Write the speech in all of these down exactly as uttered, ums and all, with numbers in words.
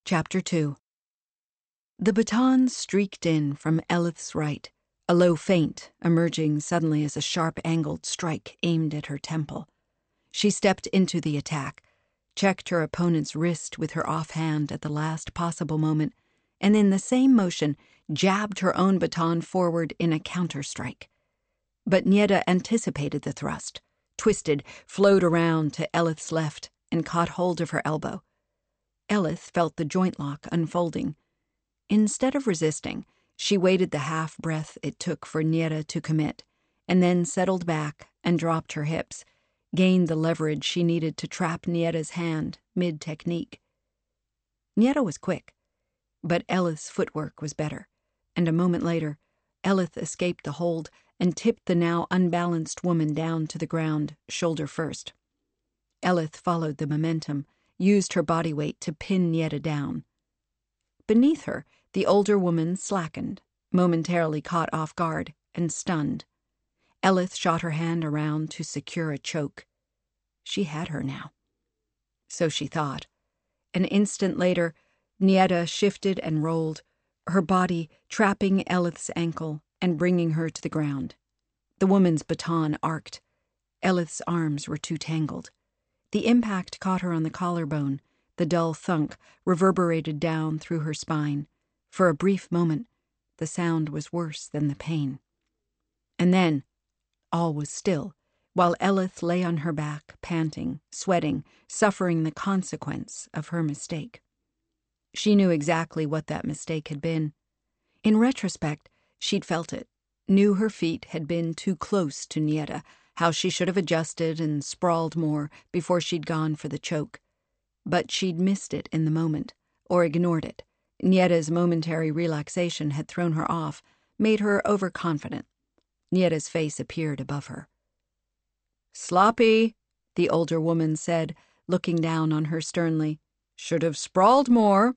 Chapter two. The baton streaked in from Elith's right, a low feint emerging suddenly as a sharp-angled strike aimed at her temple. She stepped into the attack, checked her opponent's wrist with her offhand at the last possible moment, and in the same motion jabbed her own baton forward in a counter-strike. But Nieta anticipated the thrust, twisted, flowed around to Elith's left, and caught hold of her elbow. Elith felt the joint lock unfolding. Instead of resisting, she waited the half breath it took for Nieta to commit, and then settled back and dropped her hips, gained the leverage she needed to trap Nieta's hand mid-technique. Nieta was quick, but Elith's footwork was better, and a moment later, Elith escaped the hold and tipped the now unbalanced woman down to the ground, shoulder first. Elith followed the momentum, used her body weight to pin Nieta down. Beneath her, the older woman slackened, momentarily caught off guard and stunned. Elith shot her hand around to secure a choke. She had her now. So she thought. An instant later, Nieta shifted and rolled, her body trapping Elith's ankle and bringing her to the ground. The woman's baton arced. Elith's arms were too tangled. The impact caught her on the collarbone. The dull thunk reverberated down through her spine. For a brief moment, the sound was worse than the pain. And then, all was still, while Elith lay on her back, panting, sweating, suffering the consequence of her mistake. She knew exactly what that mistake had been. In retrospect, she'd felt it, knew her feet had been too close to Nieta, how she should have adjusted and sprawled more before she'd gone for the choke. But she'd missed it in the moment, or ignored it. Nieta's momentary relaxation had thrown her off, made her overconfident. Nieta's face appeared above her. "Sloppy," the older woman said, looking down on her sternly. "Should have sprawled more."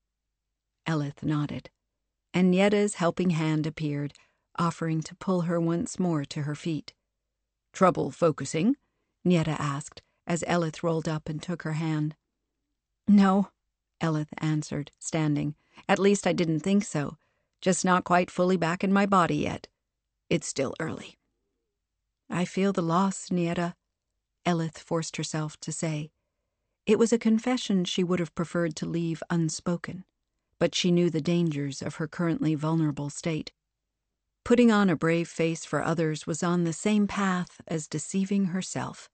Elith nodded, and Nieta's helping hand appeared, offering to pull her once more to her feet. "Trouble focusing?" Nieta asked, as Elith rolled up and took her hand. "No," Elith answered, standing. "At least I didn't think so. Just not quite fully back in my body yet. It's still early." "I feel the loss, Nieta," Elith forced herself to say. It was a confession she would have preferred to leave unspoken, but she knew the dangers of her currently vulnerable state. Putting on a brave face for others was on the same path as deceiving herself.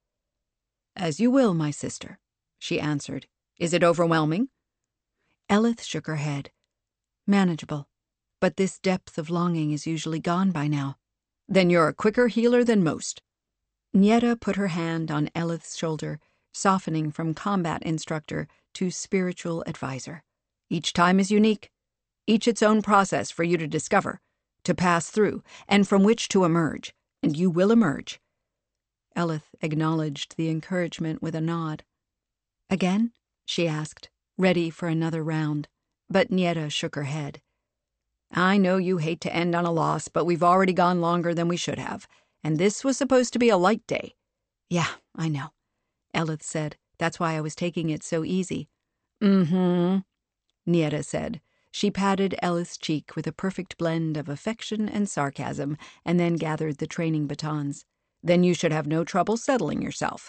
"As you will, my sister," she answered. "Is it overwhelming?" Elith shook her head. "Manageable, but this depth of longing is usually gone by now." "Then you're a quicker healer than most." Nieta put her hand on Elith's shoulder, softening from combat instructor to spiritual advisor. "Each time is unique, each its own process for you to discover, to pass through, and from which to emerge, and you will emerge." Elith acknowledged the encouragement with a nod. "Again?" she asked, ready for another round, but Nieta shook her head. "I know you hate to end on a loss, but we've already gone longer than we should have, and this was supposed to be a light day." "Yeah, I know," Elith said. "That's why I was taking it so easy." "Mm-hmm," Nieta said. She patted Elith's cheek with a perfect blend of affection and sarcasm, and then gathered the training batons. "Then you should have no trouble settling yourself."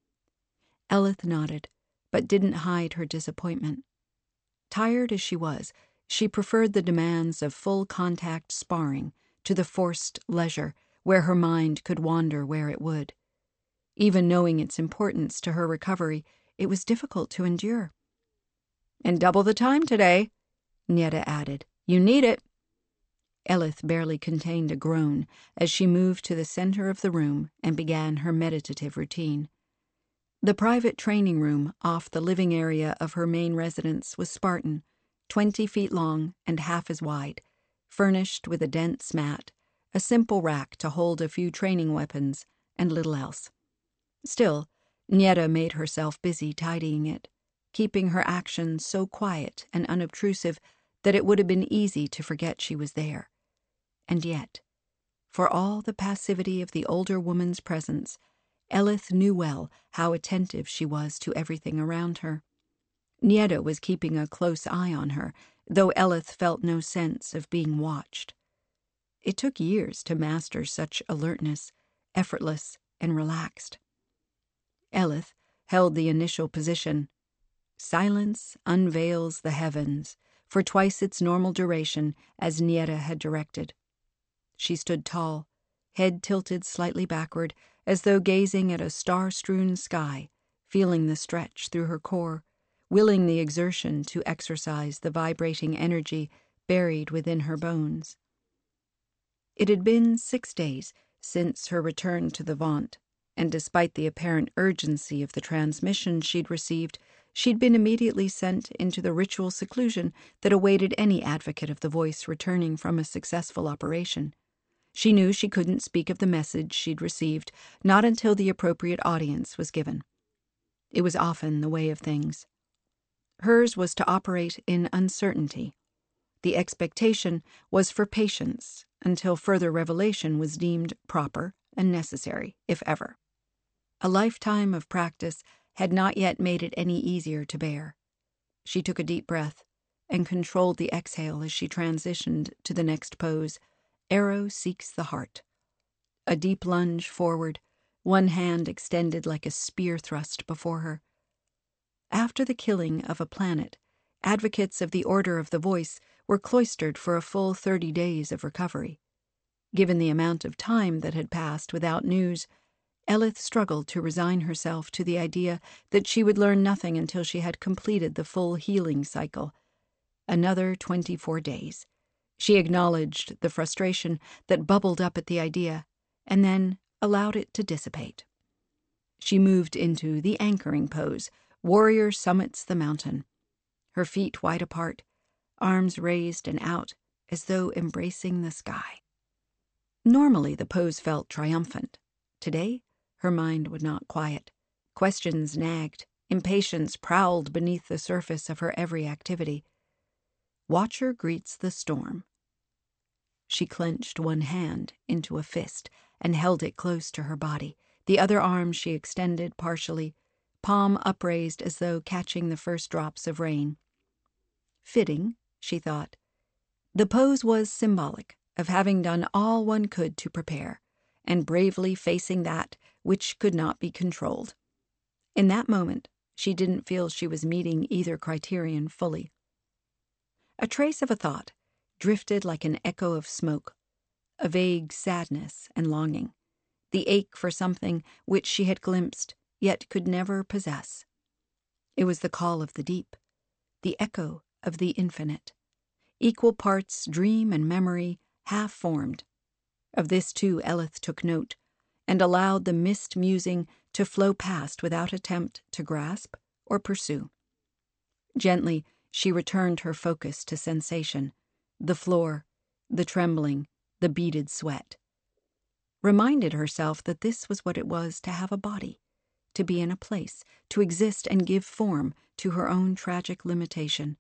Elith nodded, but didn't hide her disappointment. Tired as she was, she preferred the demands of full-contact sparring to the forced leisure where her mind could wander where it would. Even knowing its importance to her recovery, it was difficult to endure. "And double the time today," Nieta added. "You need it." Elith barely contained a groan as she moved to the center of the room and began her meditative routine. The private training room off the living area of her main residence was Spartan, twenty feet long and half as wide, furnished with a dense mat, a simple rack to hold a few training weapons, and little else. Still, Nieta made herself busy tidying it, keeping her actions so quiet and unobtrusive that it would have been easy to forget she was there. And yet, for all the passivity of the older woman's presence, Elith knew well how attentive she was to everything around her. Nieta was keeping a close eye on her, though Eleth felt no sense of being watched. It took years to master such alertness, effortless and relaxed. Eleth held the initial position. Silence unveils the heavens, for twice its normal duration, as Nieta had directed. She stood tall, head tilted slightly backward, as though gazing at a star-strewn sky, feeling the stretch through her core, willing the exertion to exercise the vibrating energy buried within her bones. It had been six days since her return to the Vaunt, and despite the apparent urgency of the transmission she'd received, she'd been immediately sent into the ritual seclusion that awaited any advocate of the voice returning from a successful operation. She knew she couldn't speak of the message she'd received, not until the appropriate audience was given. It was often the way of things. Hers was to operate in uncertainty. The expectation was for patience until further revelation was deemed proper and necessary, if ever. A lifetime of practice had not yet made it any easier to bear. She took a deep breath and controlled the exhale as she transitioned to the next pose. Arrow seeks the heart. A deep lunge forward, one hand extended like a spear thrust before her. After the killing of a planet, advocates of the Order of the Voice were cloistered for a full thirty days of recovery. Given the amount of time that had passed without news, Eleth struggled to resign herself to the idea that she would learn nothing until she had completed the full healing cycle. Another twenty-four days. She acknowledged the frustration that bubbled up at the idea, and then allowed it to dissipate. She moved into the anchoring pose. Warrior summits the mountain. Her feet wide apart, arms raised and out as though embracing the sky. Normally the pose felt triumphant. Today, her mind would not quiet. Questions nagged. Impatience prowled beneath the surface of her every activity. Watcher greets the storm. She clenched one hand into a fist and held it close to her body. The other arm she extended partially, palm upraised as though catching the first drops of rain. Fitting, she thought. The pose was symbolic of having done all one could to prepare, and bravely facing that which could not be controlled. In that moment, she didn't feel she was meeting either criterion fully. A trace of a thought drifted like an echo of smoke, a vague sadness and longing, the ache for something which she had glimpsed, yet could never possess. It was the call of the deep, the echo of the infinite, equal parts dream and memory, half-formed. Of this too Eleth took note, and allowed the mist musing to flow past without attempt to grasp or pursue. Gently, she returned her focus to sensation, the floor, the trembling, the beaded sweat. Reminded herself that this was what it was to have a body, to be in a place, to exist and give form to her own tragic limitation.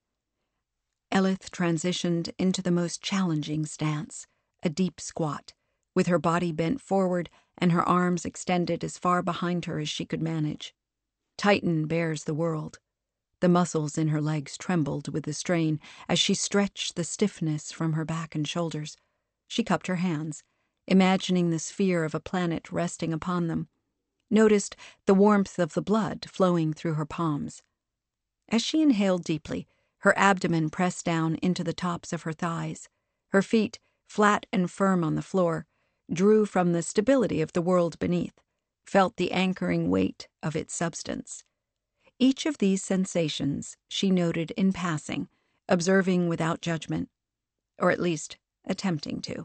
Eleth transitioned into the most challenging stance, a deep squat, with her body bent forward and her arms extended as far behind her as she could manage. Titan bears the world. The muscles in her legs trembled with the strain as she stretched the stiffness from her back and shoulders. She cupped her hands, imagining the sphere of a planet resting upon them, noticed the warmth of the blood flowing through her palms. As she inhaled deeply, her abdomen pressed down into the tops of her thighs. Her feet, flat and firm on the floor, drew from the stability of the world beneath, felt the anchoring weight of its substance. Each of these sensations she noted in passing, observing without judgment, or at least attempting to.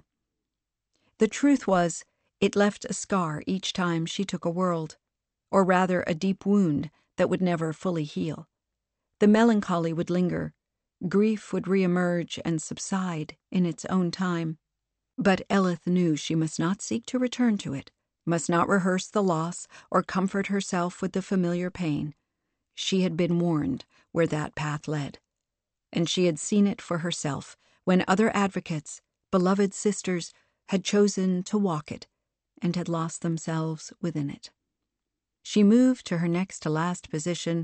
The truth was, it left a scar each time she took a world, or rather a deep wound that would never fully heal. The melancholy would linger, grief would reemerge and subside in its own time. But Eleth knew she must not seek to return to it, must not rehearse the loss or comfort herself with the familiar pain. She had been warned where that path led, and she had seen it for herself when other advocates, beloved sisters, had chosen to walk it and had lost themselves within it. She moved to her next to last position,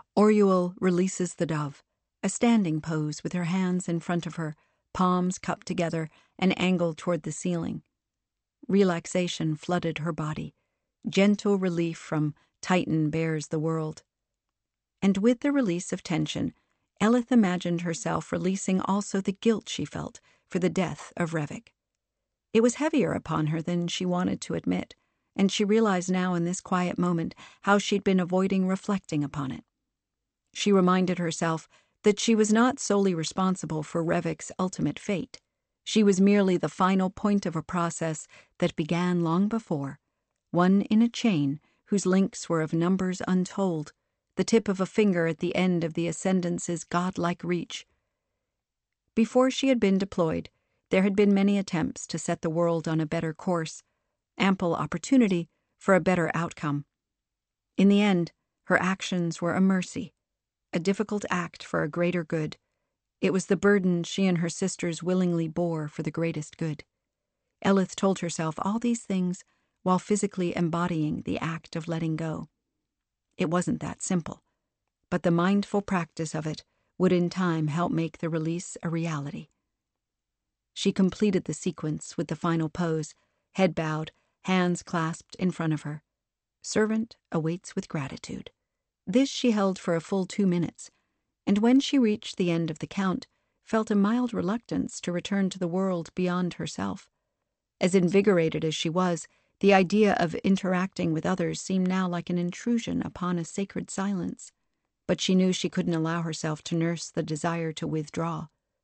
Orual releases the dove, a standing pose with her hands in front of her, palms cupped together and angled toward the ceiling. Relaxation flooded her body, gentle relief from Titan bears the world. And with the release of tension, Eleth imagined herself releasing also the guilt she felt for the death of Revik. It was heavier upon her than she wanted to admit, and she realized now in this quiet moment how she'd been avoiding reflecting upon it. She reminded herself that she was not solely responsible for Revik's ultimate fate. She was merely the final point of a process that began long before, one in a chain whose links were of numbers untold, the tip of a finger at the end of the Ascendance's godlike reach. Before she had been deployed, there had been many attempts to set the world on a better course, ample opportunity for a better outcome. In the end, her actions were a mercy, a difficult act for a greater good. It was the burden she and her sisters willingly bore for the greatest good. Eleth told herself all these things while physically embodying the act of letting go. It wasn't that simple, but the mindful practice of it would in time help make the release a reality. She completed the sequence with the final pose, head bowed, hands clasped in front of her. Servant awaits with gratitude. This she held for a full two minutes, and when she reached the end of the count, felt a mild reluctance to return to the world beyond herself. As invigorated as she was, the idea of interacting with others seemed now like an intrusion upon a sacred silence, but she knew she couldn't allow herself to nurse the desire to withdraw.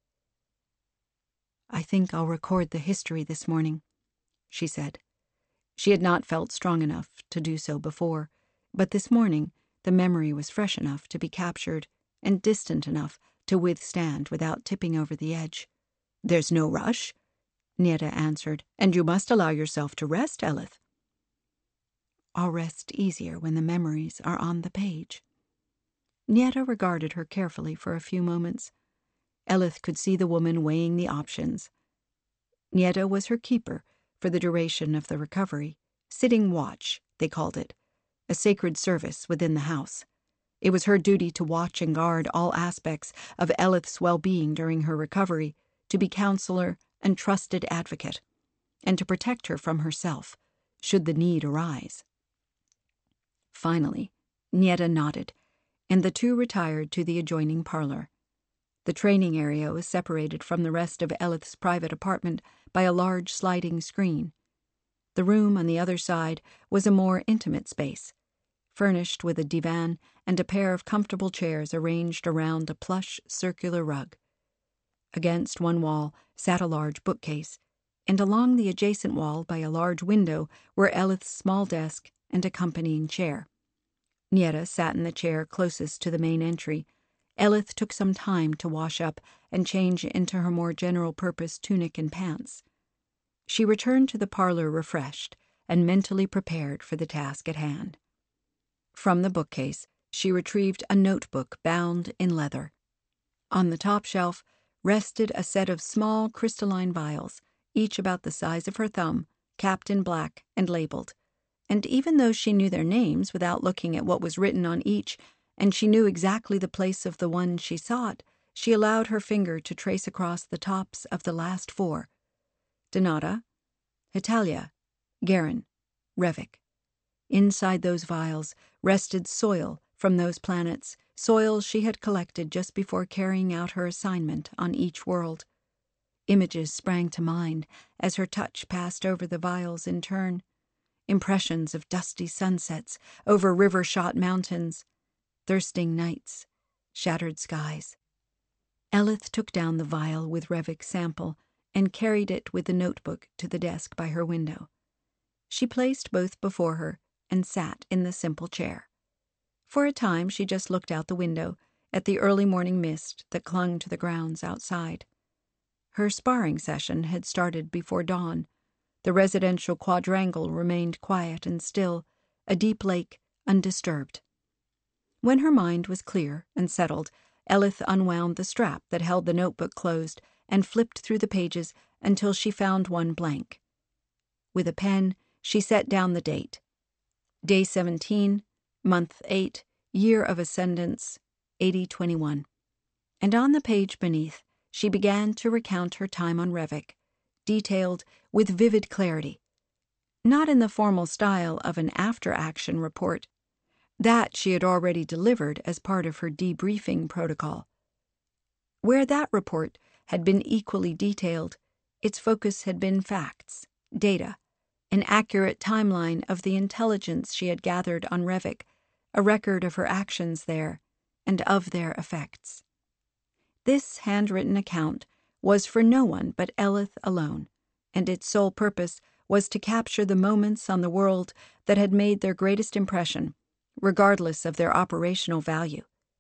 "I think I'll record the history this morning," she said. She had not felt strong enough to do so before, but this morning the memory was fresh enough to be captured and distant enough to withstand without tipping over the edge. "There's no rush," Nieta answered, "and you must allow yourself to rest, Eleth." "I'll rest easier when the memories are on the page." Nieta regarded her carefully for a few moments. Eleth could see the woman weighing the options. Nieta was her keeper for the duration of the recovery. Sitting watch, they called it, a sacred service within the house. It was her duty to watch and guard all aspects of Eleth's well-being during her recovery, to be counselor and trusted advocate, and to protect her from herself, should the need arise. Finally, Nieta nodded, and the two retired to the adjoining parlor. The training area was separated from the rest of Eleth's private apartment by a large sliding screen. The room on the other side was a more intimate space, furnished with a divan and a pair of comfortable chairs arranged around a plush circular rug. Against one wall sat a large bookcase, and along the adjacent wall by a large window were Eleth's small desk and accompanying chair. Nieta sat in the chair closest to the main entry. Eleth took some time to wash up and change into her more general-purpose tunic and pants. She returned to the parlor refreshed and mentally prepared for the task at hand. From the bookcase, she retrieved a notebook bound in leather. On the top shelf rested a set of small crystalline vials, each about the size of her thumb, capped in black and labeled. And even though she knew their names without looking at what was written on each, and she knew exactly the place of the one she sought, she allowed her finger to trace across the tops of the last four. Donata, Hetalia, Garen, Revik. Inside those vials rested soil from those planets, soil she had collected just before carrying out her assignment on each world. Images sprang to mind as her touch passed over the vials in turn. Impressions of dusty sunsets over river-shot mountains, thirsting nights, shattered skies. Eleth took down the vial with Revik's sample and carried it with the notebook to the desk by her window. She placed both before her and sat in the simple chair. For a time she just looked out the window at the early morning mist that clung to the grounds outside. Her sparring session had started before dawn. The residential quadrangle remained quiet and still, a deep lake undisturbed. When her mind was clear and settled, Eleth unwound the strap that held the notebook closed and flipped through the pages until she found one blank. With a pen, she set down the date. Day seventeen, month eight, Year of Ascendance, eighty twenty-one. And on the page beneath, she began to recount her time on Revik, detailed with vivid clarity. Not in the formal style of an after-action report. That she had already delivered as part of her debriefing protocol. Where that report had been equally detailed, its focus had been facts, data, an accurate timeline of the intelligence she had gathered on Revik, a record of her actions there, and of their effects. This handwritten account was for no one but Eleth alone, and its sole purpose was to capture the moments on the world that had made their greatest impression, regardless of their operational value.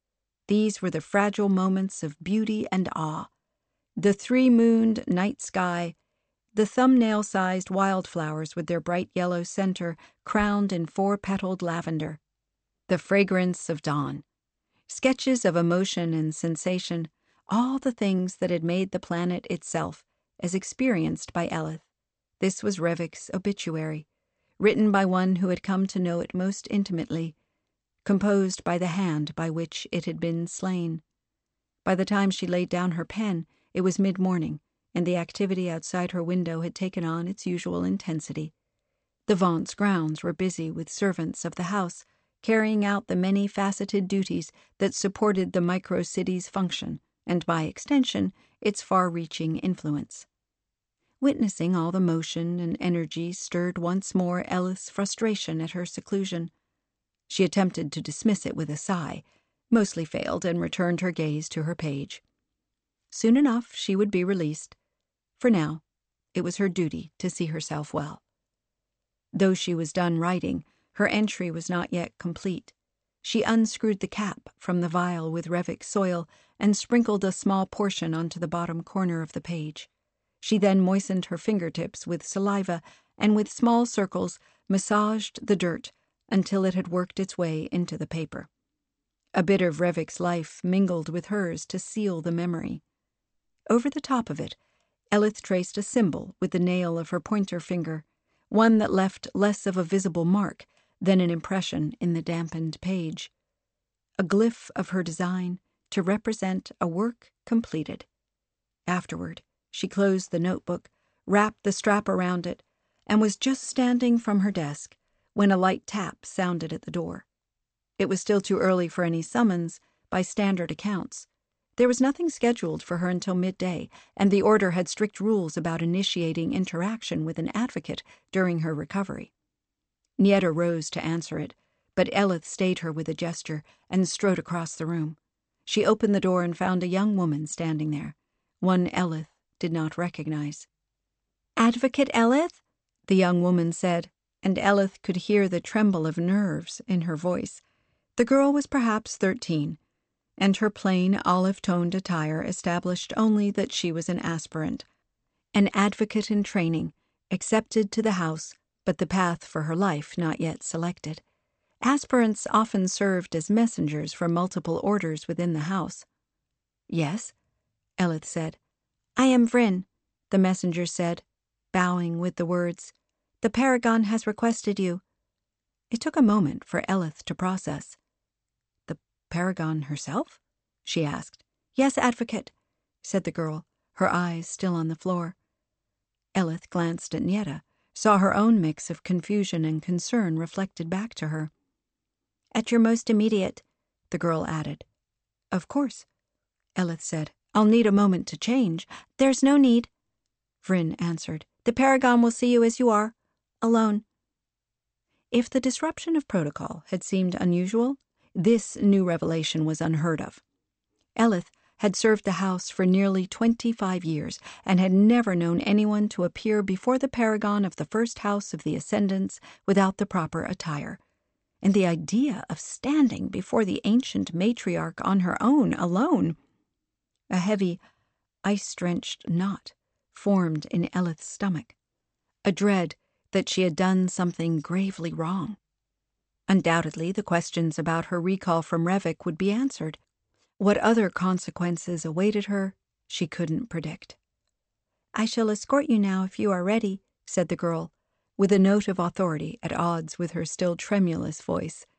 These were the fragile moments of beauty and awe, the three-mooned night sky, the thumbnail-sized wildflowers with their bright yellow center crowned in four-petaled lavender, the fragrance of dawn, sketches of emotion and sensation, all the things that had made the planet itself, as experienced by Eleth. This was Revik's obituary, written by one who had come to know it most intimately, composed by the hand by which it had been slain. By the time she laid down her pen, it was mid-morning, and the activity outside her window had taken on its usual intensity. The Vaunt's grounds were busy with servants of the house, carrying out the many-faceted duties that supported the micro-city's function, and by extension, its far-reaching influence. Witnessing all the motion and energy stirred once more Eleth's frustration at her seclusion. She attempted to dismiss it with a sigh, mostly failed, and returned her gaze to her page. Soon enough she would be released. For now, it was her duty to see herself well. Though she was done writing, her entry was not yet complete. She unscrewed the cap from the vial with Revik soil and sprinkled a small portion onto the bottom corner of the page. She then moistened her fingertips with saliva and with small circles massaged the dirt until it had worked its way into the paper. A bit of Revik's life mingled with hers to seal the memory. Over the top of it, Eleth traced a symbol with the nail of her pointer finger, one that left less of a visible mark than an impression in the dampened page. A glyph of her design to represent a work completed. Afterward, she closed the notebook, wrapped the strap around it, and was just standing from her desk when a light tap sounded at the door. It was still too early for any summons, by standard accounts. There was nothing scheduled for her until midday, and the Order had strict rules about initiating interaction with an advocate during her recovery. Nieta rose to answer it, but Eleth stayed her with a gesture and strode across the room. She opened the door and found a young woman standing there, one Eleth did not recognize. "Advocate Eleth?" the young woman said, and Eleth could hear the tremble of nerves in her voice. The girl was perhaps thirteen, and her plain olive-toned attire established only that she was an aspirant, an advocate in training, accepted to the house, but the path for her life not yet selected. Aspirants often served as messengers for multiple orders within the house. "Yes," Eleth said. "I am Vryn," the messenger said, bowing with the words, "The Paragon has requested you." It took a moment for Eleth to process. "The Paragon herself?" she asked. "Yes, Advocate," said the girl, her eyes still on the floor. Eleth glanced at Nieta, saw her own mix of confusion and concern reflected back to her. "At your most immediate," the girl added. "Of course," Eleth said. "I'll need a moment to change." "There's no need," Vryn answered. "The Paragon will see you as you are, alone." If the disruption of protocol had seemed unusual, this new revelation was unheard of. Eleth had served the house for nearly twenty-five years and had never known anyone to appear before the Paragon of the first house of the Ascendants without the proper attire. And the idea of standing before the ancient matriarch on her own, alone! A heavy, ice-drenched knot formed in Eleth's stomach, a dread that she had done something gravely wrong. Undoubtedly, the questions about her recall from Revik would be answered. What other consequences awaited her, she couldn't predict. "I shall escort you now if you are ready," said the girl, with a note of authority at odds with her still tremulous voice.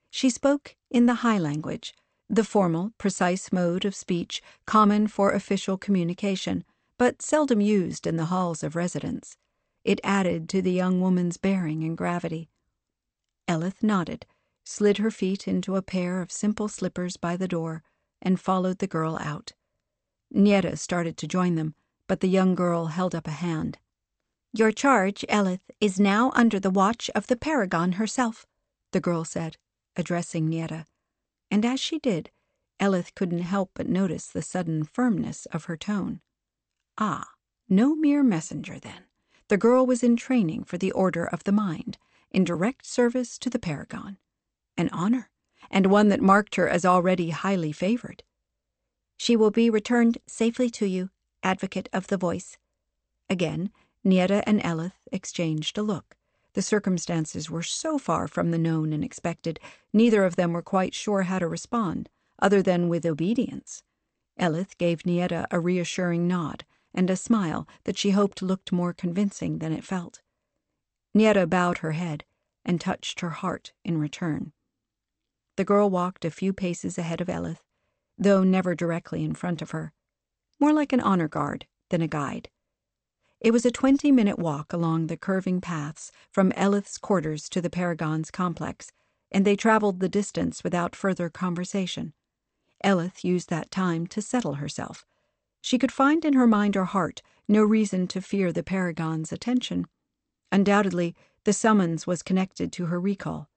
She spoke in the High language, the formal, precise mode of speech common for official communication, but seldom used in the halls of residence. It added to the young woman's bearing and gravity. Eleth nodded, slid her feet into a pair of simple slippers by the door, and followed the girl out. Nieta started to join them, but the young girl held up a hand. "Your charge, Eleth, is now under the watch of the Paragon herself," the girl said, addressing Nieta. And as she did, Eleth couldn't help but notice the sudden firmness of her tone. Ah, no mere messenger, then. The girl was in training for the Order of the Mind, in direct service to the Paragon. An honor, and one that marked her as already highly favored. "She will be returned safely to you, Advocate of the Voice." Again, Nieta and Eleth exchanged a look. The circumstances were so far from the known and expected, neither of them were quite sure how to respond, other than with obedience. Eleth gave Nieta a reassuring nod, and a smile that she hoped looked more convincing than it felt. Nieta bowed her head and touched her heart in return. The girl walked a few paces ahead of Eleth, though never directly in front of her, more like an honor guard than a guide. It was a twenty-minute walk along the curving paths from Eleth's quarters to the Paragon's complex, and they traveled the distance without further conversation. Eleth used that time to settle herself. She could find in her mind or heart no reason to fear the Paragon's attention. Undoubtedly, the summons was connected to her recall.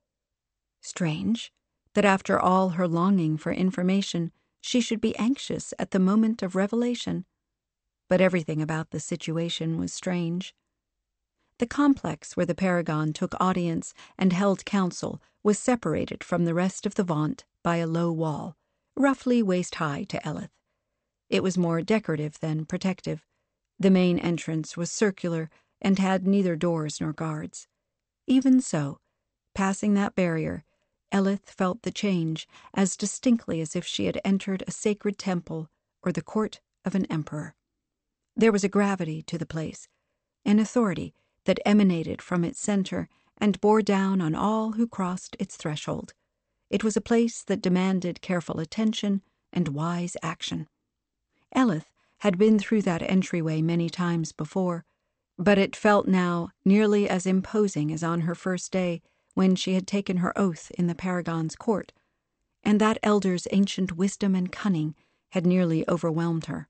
Strange that after all her longing for information, she should be anxious at the moment of revelation. But everything about the situation was strange. The complex where the Paragon took audience and held council was separated from the rest of the Vaunt by a low wall, roughly waist-high to Eleth. It was more decorative than protective. The main entrance was circular and had neither doors nor guards. Even so, passing that barrier, Eleth felt the change as distinctly as if she had entered a sacred temple or the court of an emperor. There was a gravity to the place, an authority that emanated from its center and bore down on all who crossed its threshold. It was a place that demanded careful attention and wise action. Eleth had been through that entryway many times before, but it felt now nearly as imposing as on her first day when she had taken her oath in the Paragon's court, and that elder's ancient wisdom and cunning had nearly overwhelmed her.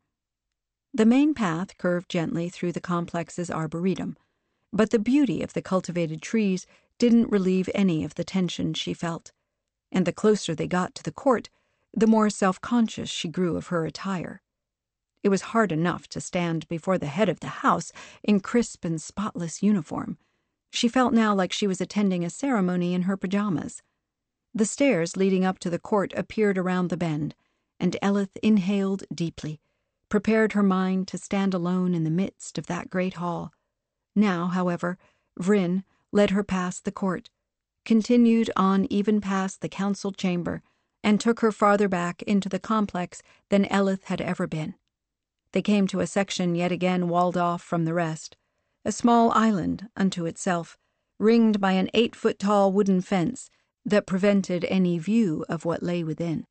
The main path curved gently through the complex's arboretum, but the beauty of the cultivated trees didn't relieve any of the tension she felt, and the closer they got to the court, the more self-conscious she grew of her attire. It was hard enough to stand before the head of the house in crisp and spotless uniform. She felt now like she was attending a ceremony in her pajamas. The stairs leading up to the court appeared around the bend, and Eleth inhaled deeply, prepared her mind to stand alone in the midst of that great hall. Now, however, Vryn led her past the court, continued on even past the council chamber, and took her farther back into the complex than Eleth had ever been. They came to a section yet again walled off from the rest, a small island unto itself, ringed by an eight-foot-tall wooden fence that prevented any view of what lay within.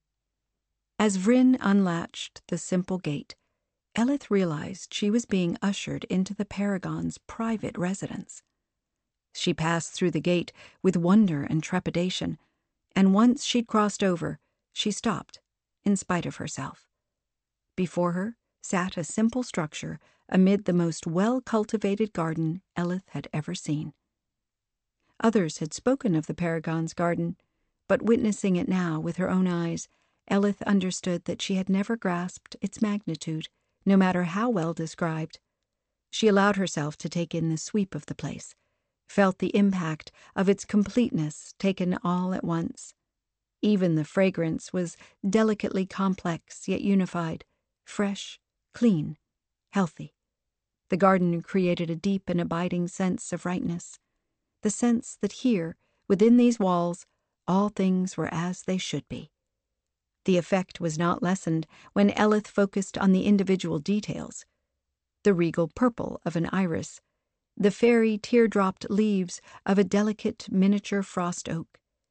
As Vryn unlatched the simple gate, Eleth realized she was being ushered into the Paragon's private residence. She passed through the gate with wonder and trepidation, and once she'd crossed over, she stopped, in spite of herself. Before her sat a simple structure amid the most well-cultivated garden Eleth had ever seen. Others had spoken of the Paragon's garden, but witnessing it now with her own eyes, Eleth understood that she had never grasped its magnitude, no matter how well described. She allowed herself to take in the sweep of the place, felt the impact of its completeness taken all at once. Even the fragrance was delicately complex yet unified, fresh, clean, healthy. The garden created a deep and abiding sense of rightness, the sense that here, within these walls, all things were as they should be. The effect was not lessened when Eleth focused on the individual details. The regal purple of an iris, the fairy teardropped leaves of a delicate miniature frost oak,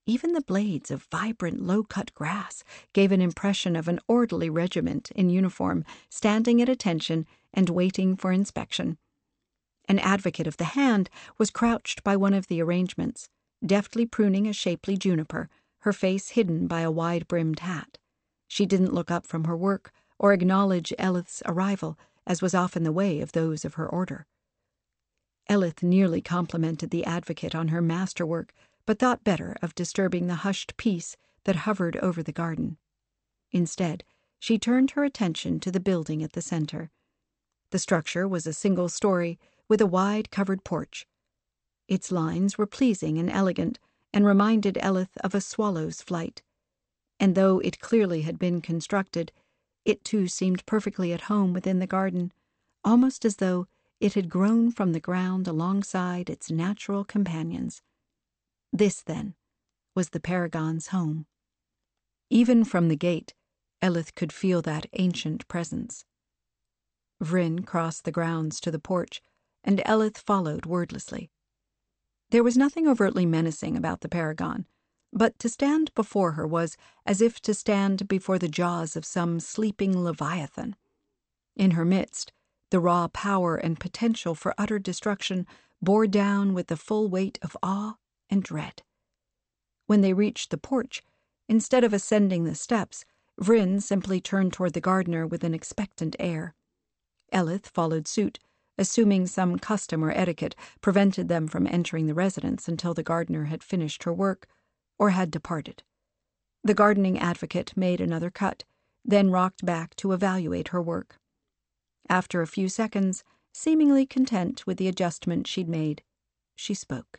Even the blades of vibrant, low-cut grass gave an impression of an orderly regiment in uniform, standing at attention and waiting for inspection. An advocate of the hand was crouched by one of the arrangements, deftly pruning a shapely juniper, her face hidden by a wide-brimmed hat. She didn't look up from her work or acknowledge Elith's arrival, as was often the way of those of her order. Elith nearly complimented the advocate on her masterwork, but thought better of disturbing the hushed peace that hovered over the garden. Instead, she turned her attention to the building at the center. The structure was a single story with a wide covered porch. Its lines were pleasing and elegant, and reminded Elith of a swallow's flight. And though it clearly had been constructed, it too seemed perfectly at home within the garden, almost as though it had grown from the ground alongside its natural companions. This, then, was the Paragon's home. Even from the gate, Elith could feel that ancient presence. Vryn crossed the grounds to the porch, and Elith followed wordlessly. There was nothing overtly menacing about the Paragon, but to stand before her was as if to stand before the jaws of some sleeping leviathan. In her midst, the raw power and potential for utter destruction bore down with the full weight of awe and dread. When they reached the porch, instead of ascending the steps, Vryn simply turned toward the gardener with an expectant air. Elith followed suit, assuming some custom or etiquette prevented them from entering the residence until the gardener had finished her work or had departed. The gardening advocate made another cut, then rocked back to evaluate her work. After a few seconds, seemingly content with the adjustment she'd made, she spoke.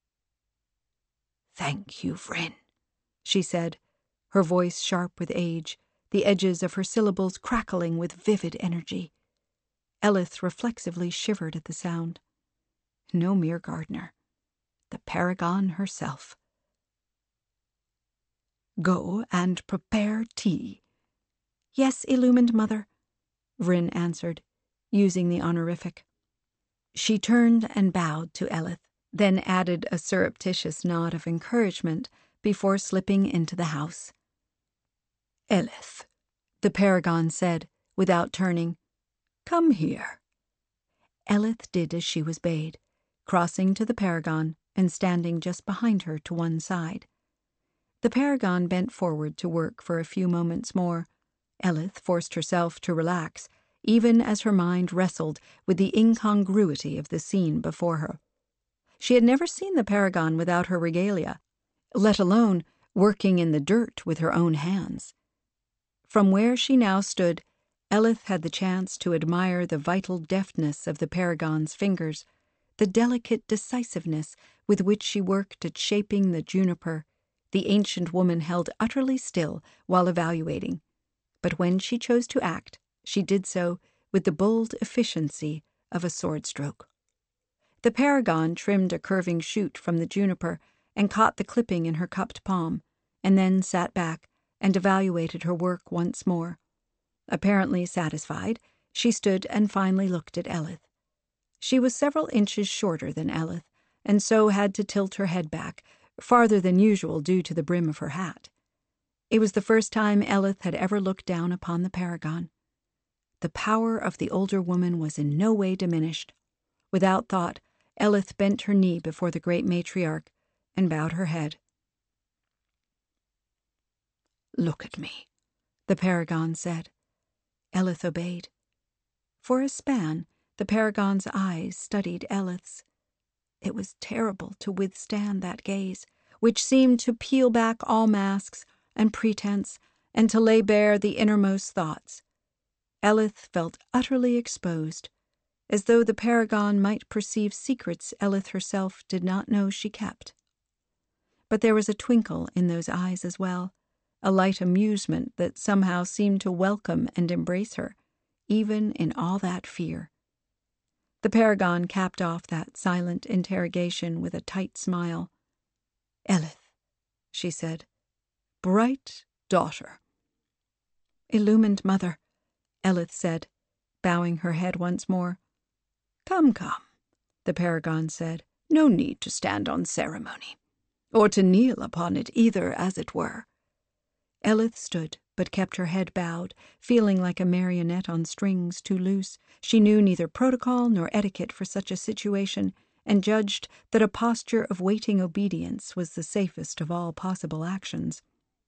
"Thank you, Vryn," she said, her voice sharp with age, the edges of her syllables crackling with vivid energy. Elith reflexively shivered at the sound. No mere gardener. The Paragon herself. "Go and prepare tea." "Yes, illumined mother," Vryn answered, using the honorific. She turned and bowed to Elith, then added a surreptitious nod of encouragement before slipping into the house. "Elith," the Paragon said, without turning, "come here." Elith did as she was bade, crossing to the Paragon and standing just behind her to one side. The Paragon bent forward to work for a few moments more. Elith forced herself to relax, even as her mind wrestled with the incongruity of the scene before her. She had never seen the Paragon without her regalia, let alone working in the dirt with her own hands. From where she now stood, Elith had the chance to admire the vital deftness of the Paragon's fingers, the delicate decisiveness with which she worked at shaping the juniper. The ancient woman held utterly still while evaluating, but when she chose to act, she did so with the bold efficiency of a sword stroke. The Paragon trimmed a curving shoot from the juniper and caught the clipping in her cupped palm, and then sat back and evaluated her work once more. Apparently satisfied, she stood and finally looked at Elith. She was several inches shorter than Elith, and so had to tilt her head back, farther than usual due to the brim of her hat. It was the first time Elith had ever looked down upon the Paragon. The power of the older woman was in no way diminished. Without thought, Elith bent her knee before the great matriarch and bowed her head. "Look at me," the Paragon said. Elith obeyed. For a span, the Paragon's eyes studied Elith's. It was terrible to withstand that gaze, which seemed to peel back all masks and pretense and to lay bare the innermost thoughts. Elith felt utterly exposed, as though the Paragon might perceive secrets Elith herself did not know she kept. But there was a twinkle in those eyes as well, a light amusement that somehow seemed to welcome and embrace her, even in all that fear. The Paragon capped off that silent interrogation with a tight smile. "Elith," she said, "bright daughter." "Illumined mother," Elith said, bowing her head once more. "Come, come," the Paragon said. "No need to stand on ceremony. or to kneel upon it either, as it were." Elith stood, but kept her head bowed, feeling like a marionette on strings too loose. She knew neither protocol nor etiquette for such a situation, and judged that a posture of waiting obedience was the safest of all possible actions.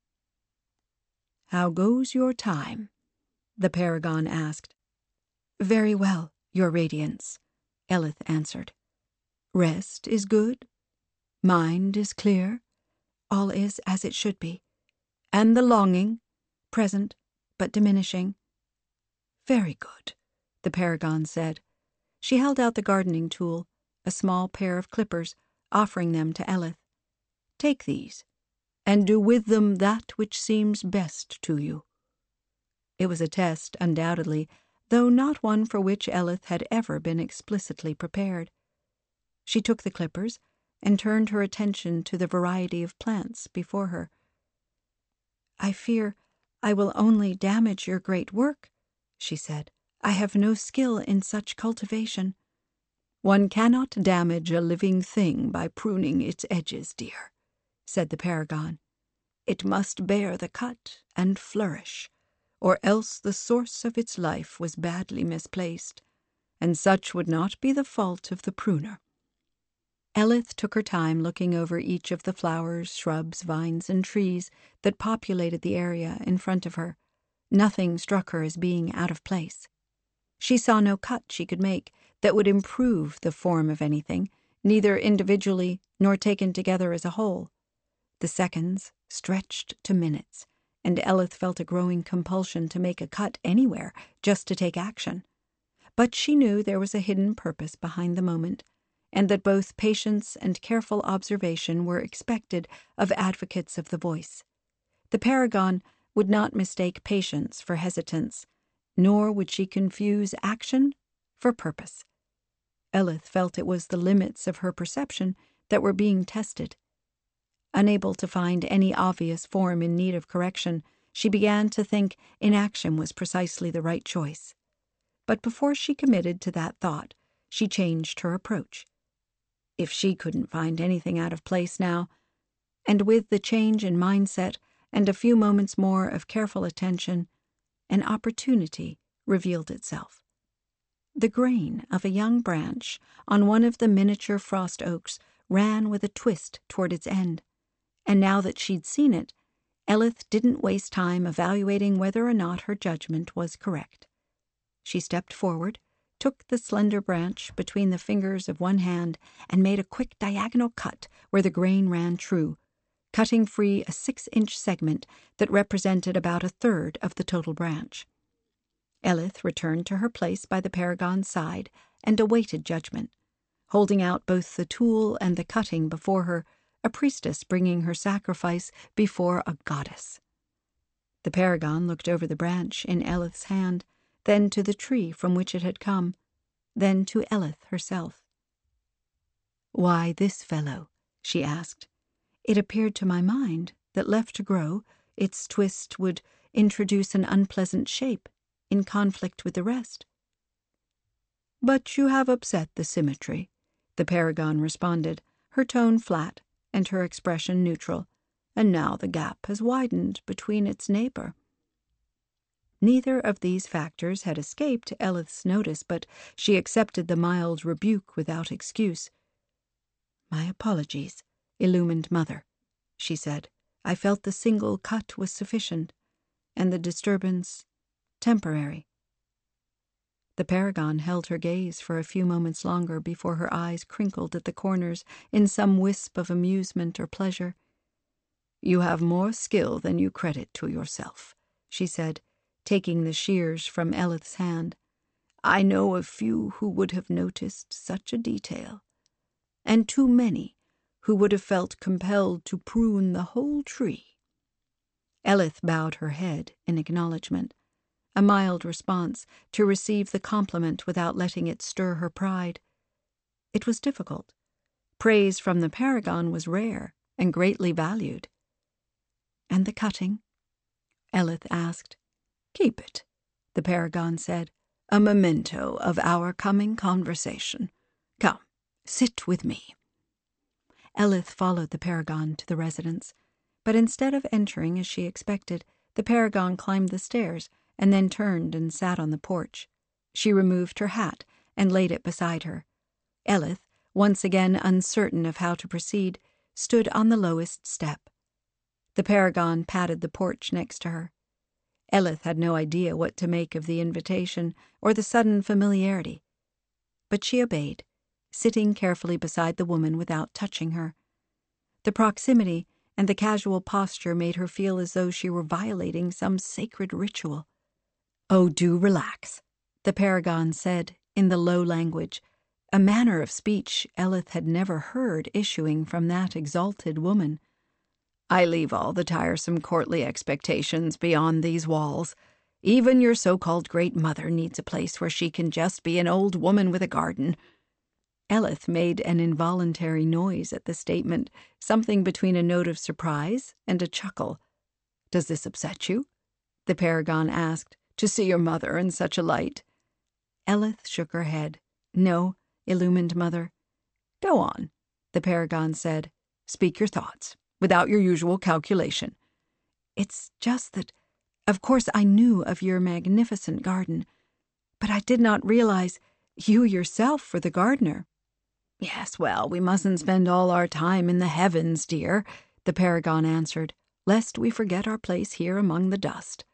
"How goes your time?" the paragon asked. "Very well, your radiance," Elith answered. "Rest is good? Mind is clear? All is as it should be. And the longing, present but diminishing?" "Very good," the paragon said. She held out the gardening tool, a small pair of clippers, offering them to Elith. "Take these, and do with them that which seems best to you." It was a test, undoubtedly, though not one for which Elith had ever been explicitly prepared. She took the clippers and turned her attention to the variety of plants before her. "I fear I will only damage your great work," she said. "I have no skill in such cultivation." "One cannot damage a living thing by pruning its edges, dear," said the paragon. "It must bear the cut and flourish, or else the source of its life was badly misplaced, and such would not be the fault of the pruner." Elith took her time looking over each of the flowers, shrubs, vines, and trees that populated the area in front of her. Nothing struck her as being out of place. She saw no cut she could make that would improve the form of anything, neither individually nor taken together as a whole. The seconds stretched to minutes, and Elith felt a growing compulsion to make a cut anywhere, just to take action. But she knew there was a hidden purpose behind the moment, and that both patience and careful observation were expected of advocates of the voice. The paragon would not mistake patience for hesitance, nor would she confuse action for purpose. Elith felt it was the limits of her perception that were being tested. Unable to find any obvious form in need of correction, she began to think inaction was precisely the right choice. But before she committed to that thought, she changed her approach. If she couldn't find anything out of place now, and with the change in mindset and a few moments more of careful attention, an opportunity revealed itself. The grain of a young branch on one of the miniature frost oaks ran with a twist toward its end, and now that she'd seen it, Elith didn't waste time evaluating whether or not her judgment was correct. She stepped forward, took the slender branch between the fingers of one hand, and made a quick diagonal cut where the grain ran true, cutting free a six-inch segment that represented about a third of the total branch. Elith returned to her place by the paragon's side and awaited judgment, holding out both the tool and the cutting before her, a priestess bringing her sacrifice before a goddess. The paragon looked over the branch in Elith's hand, then to the tree from which it had come, then to Elith herself. "Why this fellow?" she asked. "It appeared to my mind that left to grow, its twist would introduce an unpleasant shape in conflict with the rest." "But you have upset the symmetry," the paragon responded, her tone flat and her expression neutral, "and now the gap has widened between its neighbor." Neither of these factors had escaped Elith's notice, but she accepted the mild rebuke without excuse. "My apologies, illumined mother," she said. "I felt the single cut was sufficient, and the disturbance temporary." The paragon held her gaze for a few moments longer before her eyes crinkled at the corners in some wisp of amusement or pleasure. "You have more skill than you credit to yourself," she said, taking the shears from Elith's hand. "I know of few who would have noticed such a detail, and too many who would have felt compelled to prune the whole tree." Elith bowed her head in acknowledgement, a mild response to receive the compliment without letting it stir her pride. It was difficult. Praise from the paragon was rare and greatly valued. "And the cutting?" Elith asked. "Keep it," the paragon said, "a memento of our coming conversation. Come, sit with me." Elith followed the Paragon to the residence, but instead of entering as she expected, the Paragon climbed the stairs and then turned and sat on the porch. She removed her hat and laid it beside her. Elith, once again uncertain of how to proceed, stood on the lowest step. The Paragon patted the porch next to her. Elith had no idea what to make of the invitation or the sudden familiarity, but she obeyed, sitting carefully beside the woman without touching her. The proximity and the casual posture made her feel as though she were violating some sacred ritual. "Oh, do relax," the Paragon said in the low language, a manner of speech Elith had never heard issuing from that exalted woman. "I leave all the tiresome courtly expectations beyond these walls. Even your so-called great mother needs a place where she can just be an old woman with a garden." Elith made an involuntary noise at the statement, something between a note of surprise and a chuckle. "Does this upset you?" the Paragon asked, "to see your mother in such a light?" Elith shook her head. "No, illumined mother." "Go on," the Paragon said. "Speak your thoughts, without your usual calculation." "It's just that, of course I knew of your magnificent garden, but I did not realize you yourself were the gardener." "Yes, well, we mustn't spend all our time in the heavens, dear," the Paragon answered, "lest we forget our place here among the dust."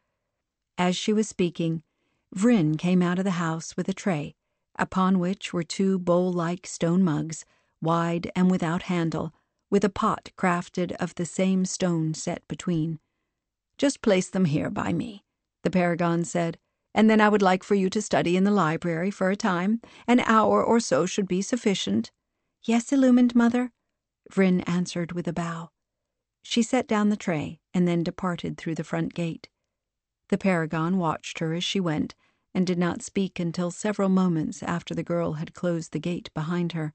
As she was speaking, Vryn came out of the house with a tray, upon which were two bowl-like stone mugs, wide and without handle, with a pot crafted of the same stone set between. "Just place them here by me," the Paragon said, "and then I would like for you to study in the library for a time. An hour or so should be sufficient." "Yes, illumined mother," Vryn answered with a bow. She set down the tray and then departed through the front gate. The Paragon watched her as she went and did not speak until several moments after the girl had closed the gate behind her.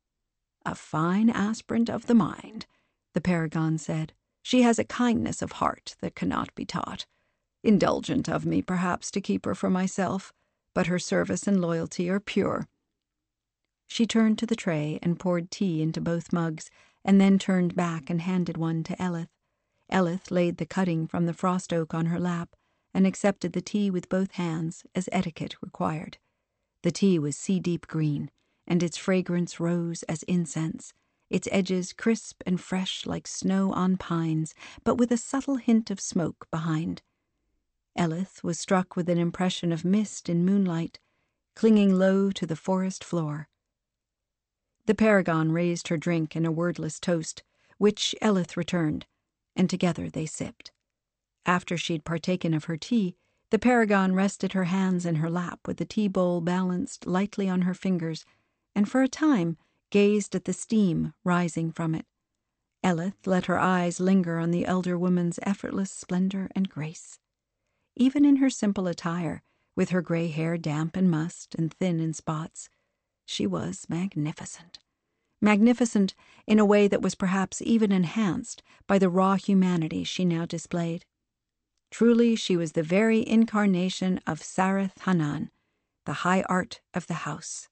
"A fine aspirant of the mind," the Paragon said. "She has a kindness of heart that cannot be taught. Indulgent of me, perhaps, to keep her for myself, but her service and loyalty are pure." She turned to the tray and poured tea into both mugs, and then turned back and handed one to Elith. Elith laid the cutting from the frost oak on her lap and accepted the tea with both hands, as etiquette required. The tea was sea-deep green, and its fragrance rose as incense, its edges crisp and fresh like snow on pines, but with a subtle hint of smoke behind. Elith was struck with an impression of mist in moonlight, clinging low to the forest floor. The Paragon raised her drink in a wordless toast, which Elith returned, and together they sipped. After she had partaken of her tea, the Paragon rested her hands in her lap with the tea bowl balanced lightly on her fingers, and for a time gazed at the steam rising from it. Elith let her eyes linger on the elder woman's effortless splendor and grace. Even in her simple attire, with her gray hair damp and mussed and thin in spots, she was magnificent. Magnificent in a way that was perhaps even enhanced by the raw humanity she now displayed. Truly, she was the very incarnation of Sareth Hanan, the high art of the house.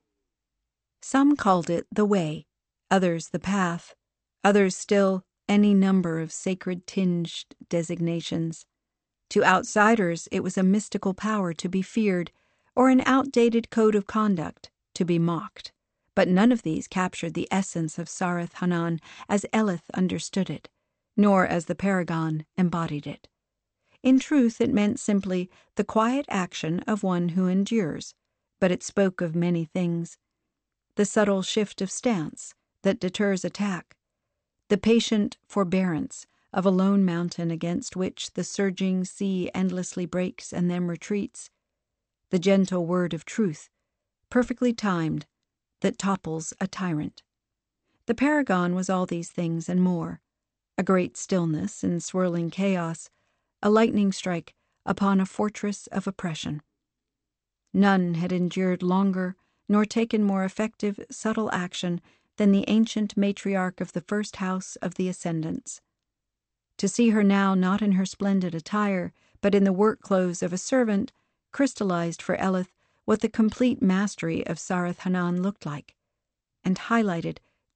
Some called it the way, others the path, others still any number of sacred-tinged designations. To outsiders, it was a mystical power to be feared, or an outdated code of conduct to be mocked. But none of these captured the essence of Sareth Hanan as Elith understood it, nor as the Paragon embodied it. In truth, it meant simply the quiet action of one who endures, but it spoke of many things. The subtle shift of stance that deters attack, the patient forbearance of a lone mountain against which the surging sea endlessly breaks and then retreats, the gentle word of truth, perfectly timed, that topples a tyrant. The Paragon was all these things and more, a great stillness in swirling chaos, a lightning strike upon a fortress of oppression. None had endured longer nor taken more effective, subtle action than the ancient matriarch of the first house of the Ascendants. To see her now not in her splendid attire, but in the work clothes of a servant, crystallized for Elith what the complete mastery of Sareth Hanan looked like, and highlighted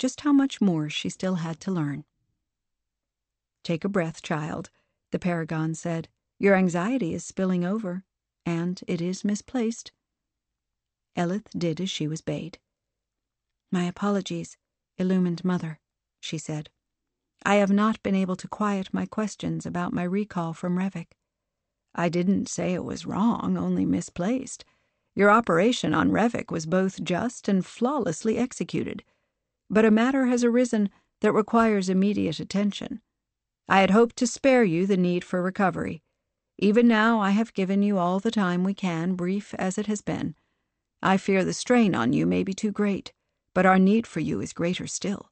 just how much more she still had to learn. "Take a breath, child," the Paragon said. "Your anxiety is spilling over, and it is misplaced." Eleth did as she was bade. "My apologies, illumined mother," she said. "I have not been able to quiet my questions about my recall from Revik." "I didn't say it was wrong, only misplaced. Your operation on Revik was both just and flawlessly executed. But a matter has arisen that requires immediate attention. I had hoped to spare you the need for recovery. Even now I have given you all the time we can, brief as it has been. I fear the strain on you may be too great, but our need for you is greater still."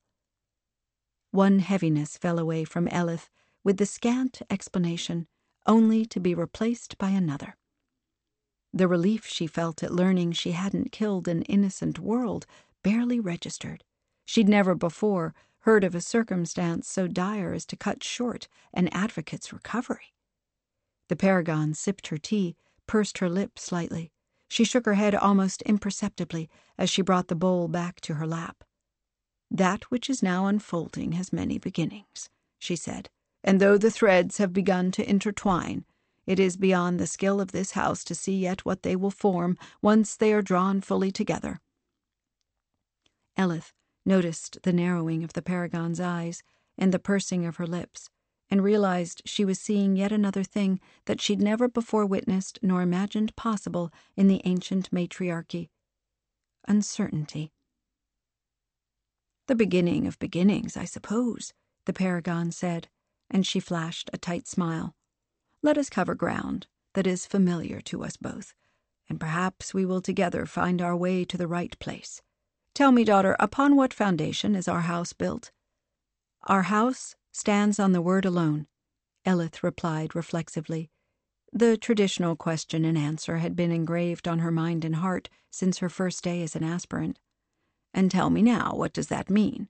One heaviness fell away from Eleth with the scant explanation, only to be replaced by another. The relief she felt at learning she hadn't killed an innocent world barely registered. She'd never before heard of a circumstance so dire as to cut short an advocate's recovery. The Paragon sipped her tea, pursed her lips slightly. She shook her head almost imperceptibly as she brought the bowl back to her lap. "That which is now unfolding has many beginnings," she said, "and though the threads have begun to intertwine, it is beyond the skill of this house to see yet what they will form once they are drawn fully together." Eleth noticed the narrowing of the Paragon's eyes and the pursing of her lips, and realized she was seeing yet another thing that she'd never before witnessed nor imagined possible in the ancient matriarchy: uncertainty. "The beginning of beginnings, I suppose," the Paragon said, and she flashed a tight smile. "Let us cover ground that is familiar to us both, and perhaps we will together find our way to the right place. Tell me, daughter, upon what foundation is our house built?" "Our house stands on the word alone," Eleth replied reflexively. The traditional question and answer had been engraved on her mind and heart since her first day as an aspirant. "And tell me now, what does that mean?"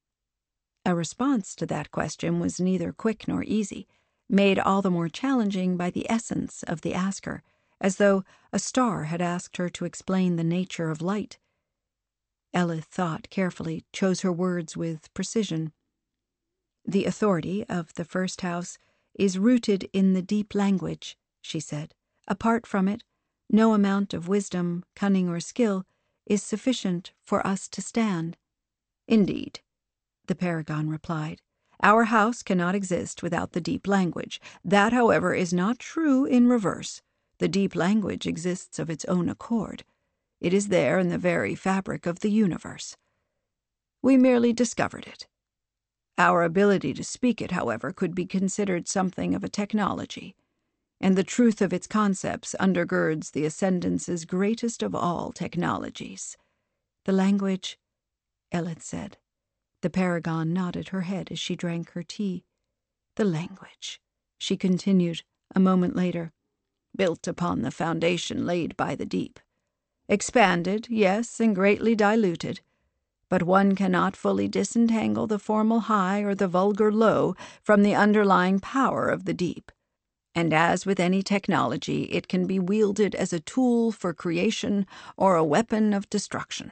A response to that question was neither quick nor easy, made all the more challenging by the essence of the asker, as though a star had asked her to explain the nature of light. Eleth thought carefully, chose her words with precision. "The authority of the first house is rooted in the deep language," she said. "Apart from it, no amount of wisdom, cunning, or skill is sufficient for us to stand." "Indeed," the Paragon replied. "Our house cannot exist without the deep language. That, however, is not true in reverse. The deep language exists of its own accord. It is there in the very fabric of the universe. We merely discovered it. Our ability to speak it, however, could be considered something of a technology, and the truth of its concepts undergirds the Ascendance's greatest of all technologies." "The language," Eleth said. The Paragon nodded her head as she drank her tea. "The language," she continued a moment later, "built upon the foundation laid by the deep. Expanded, yes, and greatly diluted, but one cannot fully disentangle the formal high or the vulgar low from the underlying power of the deep. And as with any technology, it can be wielded as a tool for creation or a weapon of destruction."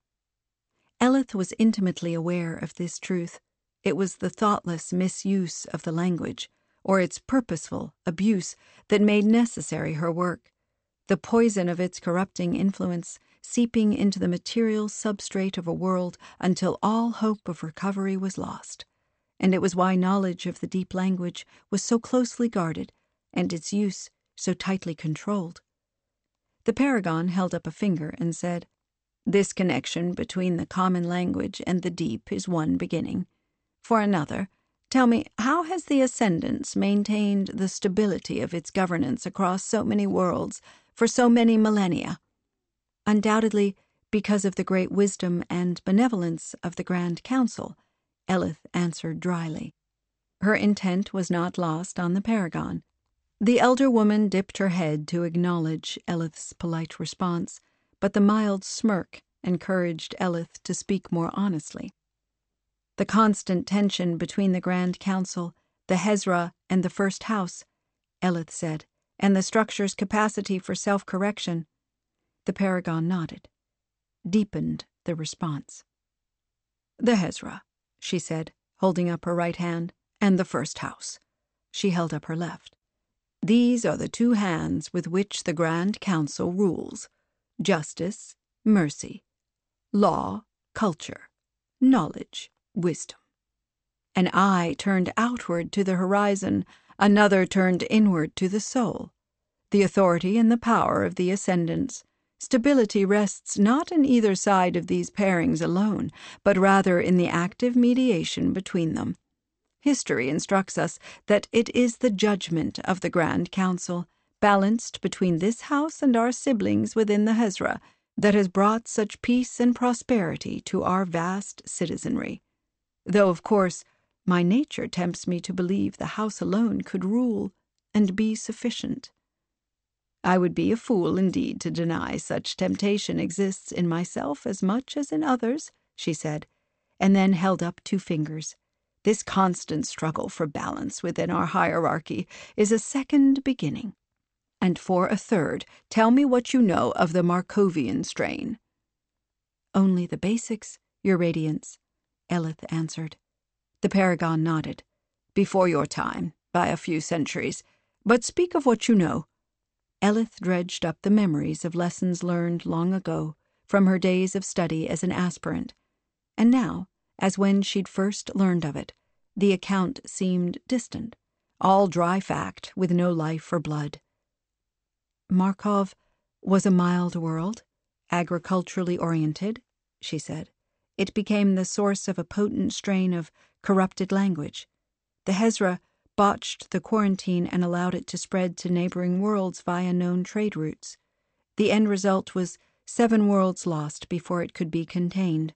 Eleth was intimately aware of this truth. It was the thoughtless misuse of the language, or its purposeful abuse, that made necessary her work, the poison of its corrupting influence seeping into the material substrate of a world until all hope of recovery was lost. And it was why knowledge of the deep language was so closely guarded, and its use so tightly controlled. The Paragon held up a finger and said, "This connection between the common language and the deep is one beginning. For another, tell me, how has the Ascendance maintained the stability of its governance across so many worlds for so many millennia?" "Undoubtedly because of the great wisdom and benevolence of the Grand Council," Eleth answered dryly. Her intent was not lost on the Paragon. The elder woman dipped her head to acknowledge Eleth's polite response, but the mild smirk encouraged Eleth to speak more honestly. "The constant tension between the Grand Council, the Hezra, and the First House," Eleth said, "and the structure's capacity for self-correction." The Paragon nodded, deepened the response. "The Hezra," she said, holding up her right hand, "and the first house." She held up her left. "These are the two hands with which the Grand Council rules. Justice, mercy. Law, culture. Knowledge, wisdom." An eye turned outward to the horizon, another turned inward to the soul. The authority and the power of the ascendants. Stability rests not in either side of these pairings alone, but rather in the active mediation between them. History instructs us that it is the judgment of the Grand Council, balanced between this house and our siblings within the Hezra, that has brought such peace and prosperity to our vast citizenry. Though, of course, my nature tempts me to believe the house alone could rule and be sufficient. I would be a fool indeed to deny such temptation exists in myself as much as in others, she said, and then held up two fingers. This constant struggle for balance within our hierarchy is a second beginning. And for a third, tell me what you know of the Markovian strain. Only the basics, Your Radiance, Eleth answered. The Paragon nodded. Before your time, by a few centuries. But speak of what you know. Eleth dredged up the memories of lessons learned long ago, from her days of study as an aspirant. And now, as when she'd first learned of it, the account seemed distant, all dry fact with no life or blood. Markov was a mild world, agriculturally oriented, she said. It became the source of a potent strain of corrupted language. The Hezra botched the quarantine and allowed it to spread to neighboring worlds via known trade routes. The end result was seven worlds lost before it could be contained.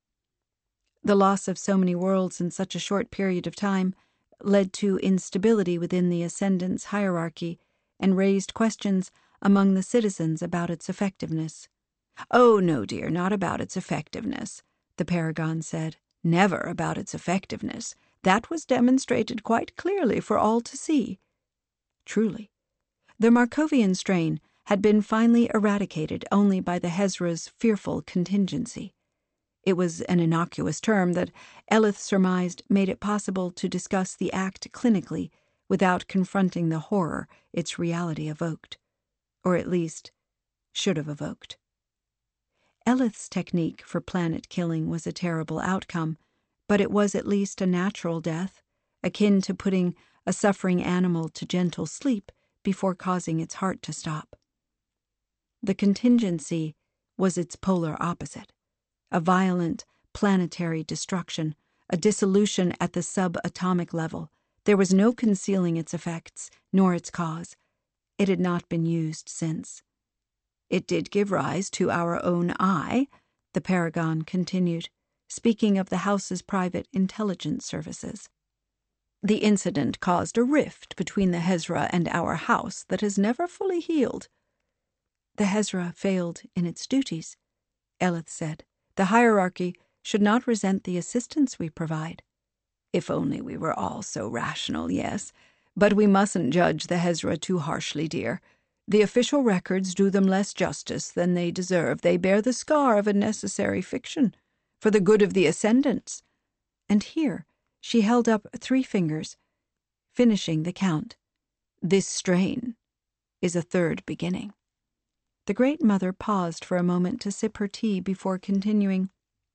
The loss of so many worlds in such a short period of time led to instability within the Ascendant's hierarchy and raised questions among the citizens about its effectiveness. "Oh, no, dear, not about its effectiveness," the Paragon said. "Never about its effectiveness. That was demonstrated quite clearly for all to see." Truly, the Markovian strain had been finally eradicated only by the Hezra's fearful contingency. It was an innocuous term that Eleth surmised made it possible to discuss the act clinically without confronting the horror its reality evoked, or at least should have evoked. Eleth's technique for planet killing was a terrible outcome, but it was at least a natural death, akin to putting a suffering animal to gentle sleep before causing its heart to stop. The contingency was its polar opposite, a violent planetary destruction, a dissolution at the subatomic level. There was no concealing its effects, nor its cause. It had not been used since. It did give rise to our own eye, the Paragon continued, speaking of the House's private intelligence services. The incident caused a rift between the Hezra and our house that has never fully healed. The Hezra failed in its duties, Eleth said. The hierarchy should not resent the assistance we provide. If only we were all so rational, yes. But we mustn't judge the Hezra too harshly, dear. The official records do them less justice than they deserve. They bear the scar of a necessary fiction, for the good of the Ascendants. And here she held up three fingers, finishing the count. This strain is a third beginning. The Great Mother paused for a moment to sip her tea before continuing.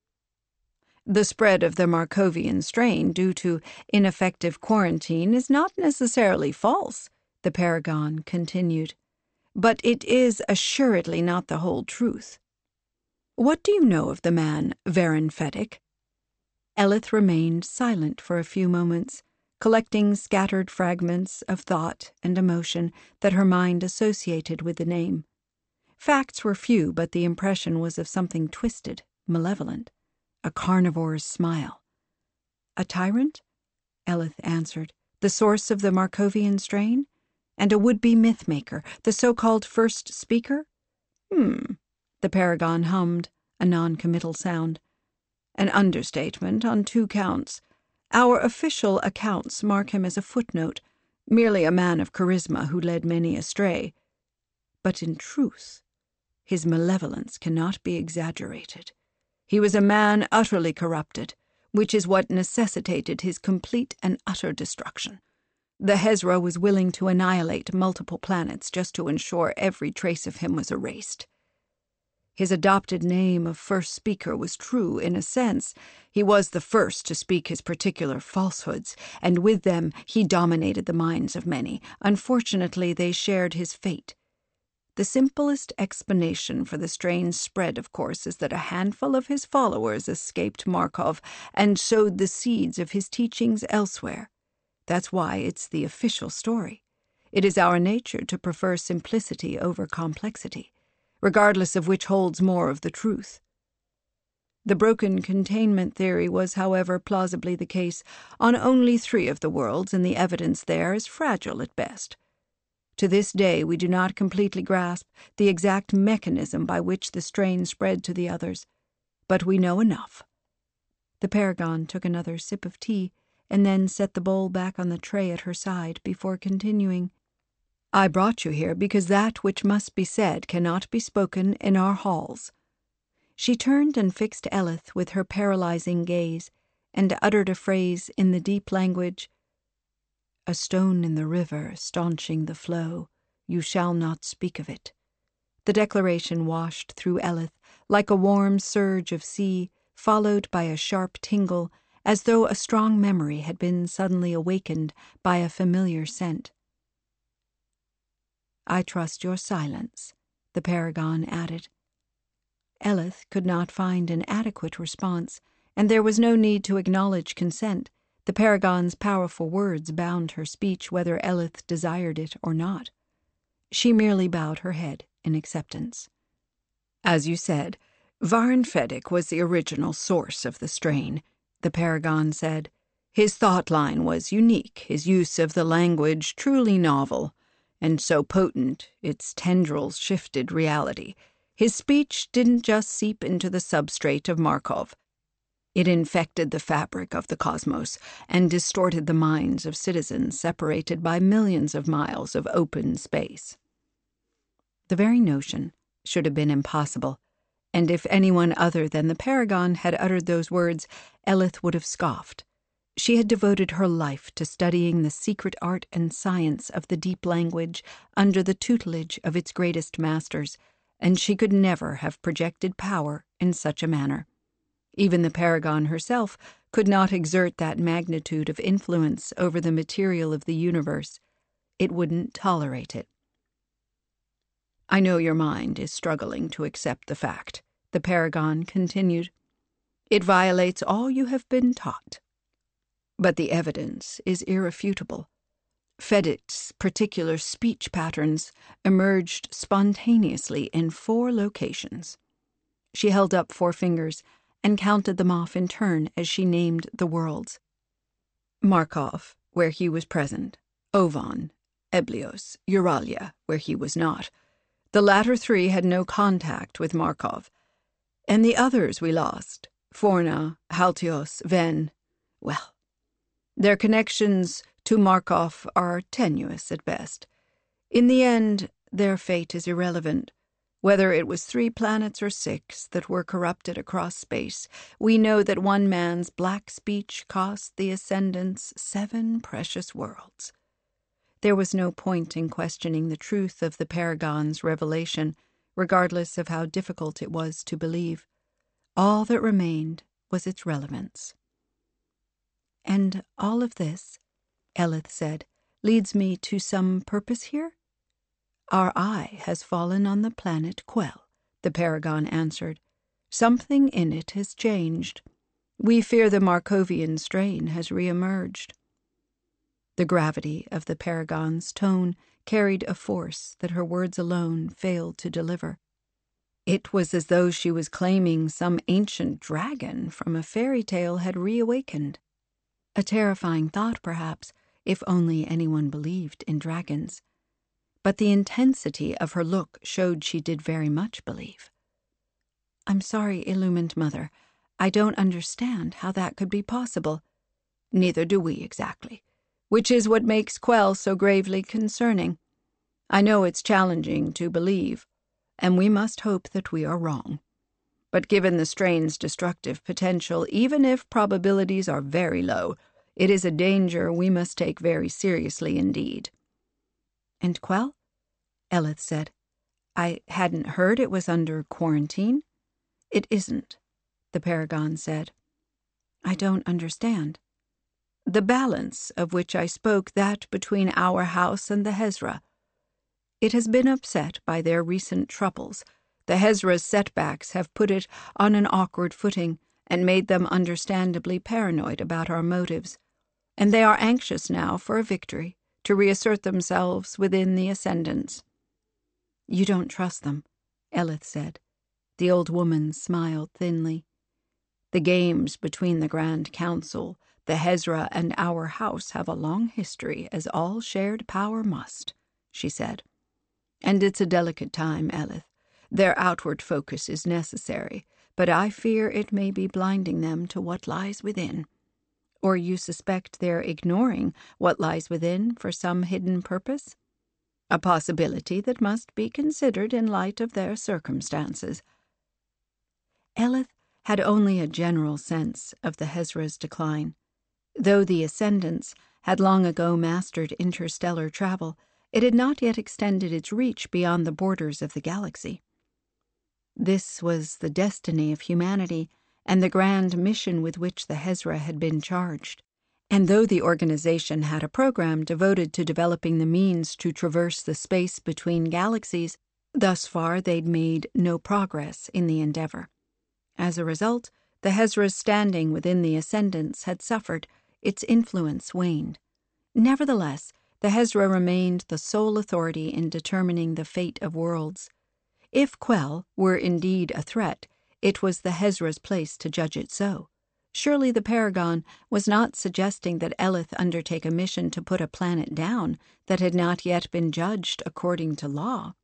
The spread of the Markovian strain due to ineffective quarantine is not necessarily false, the Paragon continued, but it is assuredly not the whole truth. What do you know of the man, Varen Fedek? Eleth remained silent for a few moments, collecting scattered fragments of thought and emotion that her mind associated with the name. Facts were few, but the impression was of something twisted, malevolent, a carnivore's smile. A tyrant? Eleth answered. The source of the Markovian strain? And a would-be myth-maker, the so-called first speaker? Hmm, the Paragon hummed, a non-committal sound. An understatement on two counts. Our official accounts mark him as a footnote, merely a man of charisma who led many astray. But in truth, his malevolence cannot be exaggerated. He was a man utterly corrupted, which is what necessitated his complete and utter destruction. The Hezra was willing to annihilate multiple planets just to ensure every trace of him was erased. His adopted name of First Speaker was true in a sense. He was the first to speak his particular falsehoods, and with them he dominated the minds of many. Unfortunately, they shared his fate. The simplest explanation for the strange spread, of course, is that a handful of his followers escaped Markov and sowed the seeds of his teachings elsewhere. That's why it's the official story. It is our nature to prefer simplicity over complexity, regardless of which holds more of the truth. The broken containment theory was, however, plausibly the case on only three of the worlds, and the evidence there is fragile at best. To this day, we do not completely grasp the exact mechanism by which the strain spread to the others, but we know enough. The Paragon took another sip of tea and then set the bowl back on the tray at her side before continuing. I brought you here because that which must be said cannot be spoken in our halls. She turned and fixed Eleth with her paralyzing gaze, and uttered a phrase in the deep language. A stone in the river staunching the flow, you shall not speak of it. The declaration washed through Eleth like a warm surge of sea, followed by a sharp tingle, as though a strong memory had been suddenly awakened by a familiar scent. I trust your silence, the Paragon added. Eleth could not find an adequate response, and there was no need to acknowledge consent. The Paragon's powerful words bound her speech whether Eleth desired it or not. She merely bowed her head in acceptance. As you said, Varn Fedek was the original source of the strain, the Paragon said. His thought line was unique, his use of the language truly novel, and so potent its tendrils shifted reality. His speech didn't just seep into the substrate of Markov. It infected the fabric of the cosmos and distorted the minds of citizens separated by millions of miles of open space. The very notion should have been impossible, and if anyone other than the Paragon had uttered those words, Eleth would have scoffed. She had devoted her life to studying the secret art and science of the deep language under the tutelage of its greatest masters, and she could never have projected power in such a manner. Even the Paragon herself could not exert that magnitude of influence over the material of the universe. It wouldn't tolerate it. I know your mind is struggling to accept the fact, the Paragon continued. It violates all you have been taught. But the evidence is irrefutable. Fedek's particular speech patterns emerged spontaneously in four locations. She held up four fingers and counted them off in turn as she named the worlds. Markov, where he was present, Ovan, Eblios, Euralia, where he was not. The latter three had no contact with Markov. And the others we lost, Forna, Haltios, Ven, well, their connections to Markov are tenuous at best. In the end, their fate is irrelevant. Whether it was three planets or six that were corrupted across space, we know that one man's black speech cost the Ascendants seven precious worlds. There was no point in questioning the truth of the Paragon's revelation, regardless of how difficult it was to believe. All that remained was its relevance. And all of this, Eleth said, leads me to some purpose here? Our eye has fallen on the planet Quell, the Paragon answered. Something in it has changed. We fear the Markovian strain has re-emerged. The gravity of the Paragon's tone carried a force that her words alone failed to deliver. It was as though she was claiming some ancient dragon from a fairy tale had reawakened. A terrifying thought, perhaps, if only anyone believed in dragons. But the intensity of her look showed she did very much believe. I'm sorry, Illumined Mother. I don't understand how that could be possible. Neither do we exactly, which is what makes Quell so gravely concerning. I know it's challenging to believe, and we must hope that we are wrong. But given the strain's destructive potential, even if probabilities are very low, it is a danger we must take very seriously indeed." "And Quell?" Eleth said. "I hadn't heard it was under quarantine." "It isn't," the Paragon said. "I don't understand." "The balance of which I spoke, that between our house and the Hezra. It has been upset by their recent troubles. The Hezra's setbacks have put it on an awkward footing and made them understandably paranoid about our motives. And they are anxious now for a victory, to reassert themselves within the Ascendants." "You don't trust them," Eleth said. The old woman smiled thinly. "The games between the Grand Council, the Hezra, and our house have a long history, as all shared power must," she said. "And it's a delicate time, Eleth. Their outward focus is necessary, but I fear it may be blinding them to what lies within." "Or you suspect they're ignoring what lies within for some hidden purpose?" "A possibility that must be considered in light of their circumstances." Eleth had only a general sense of the Hezra's decline. Though the Ascendants had long ago mastered interstellar travel, it had not yet extended its reach beyond the borders of the galaxy. This was the destiny of humanity, and the grand mission with which the Hezra had been charged. And though the organization had a program devoted to developing the means to traverse the space between galaxies, thus far they'd made no progress in the endeavor. As a result, the Hezra's standing within the Ascendants had suffered, its influence waned. Nevertheless, the Hezra remained the sole authority in determining the fate of worlds. If Quell were indeed a threat, it was the Hezra's place to judge it so. Surely the Paragon was not suggesting that Eleth undertake a mission to put a planet down that had not yet been judged according to law.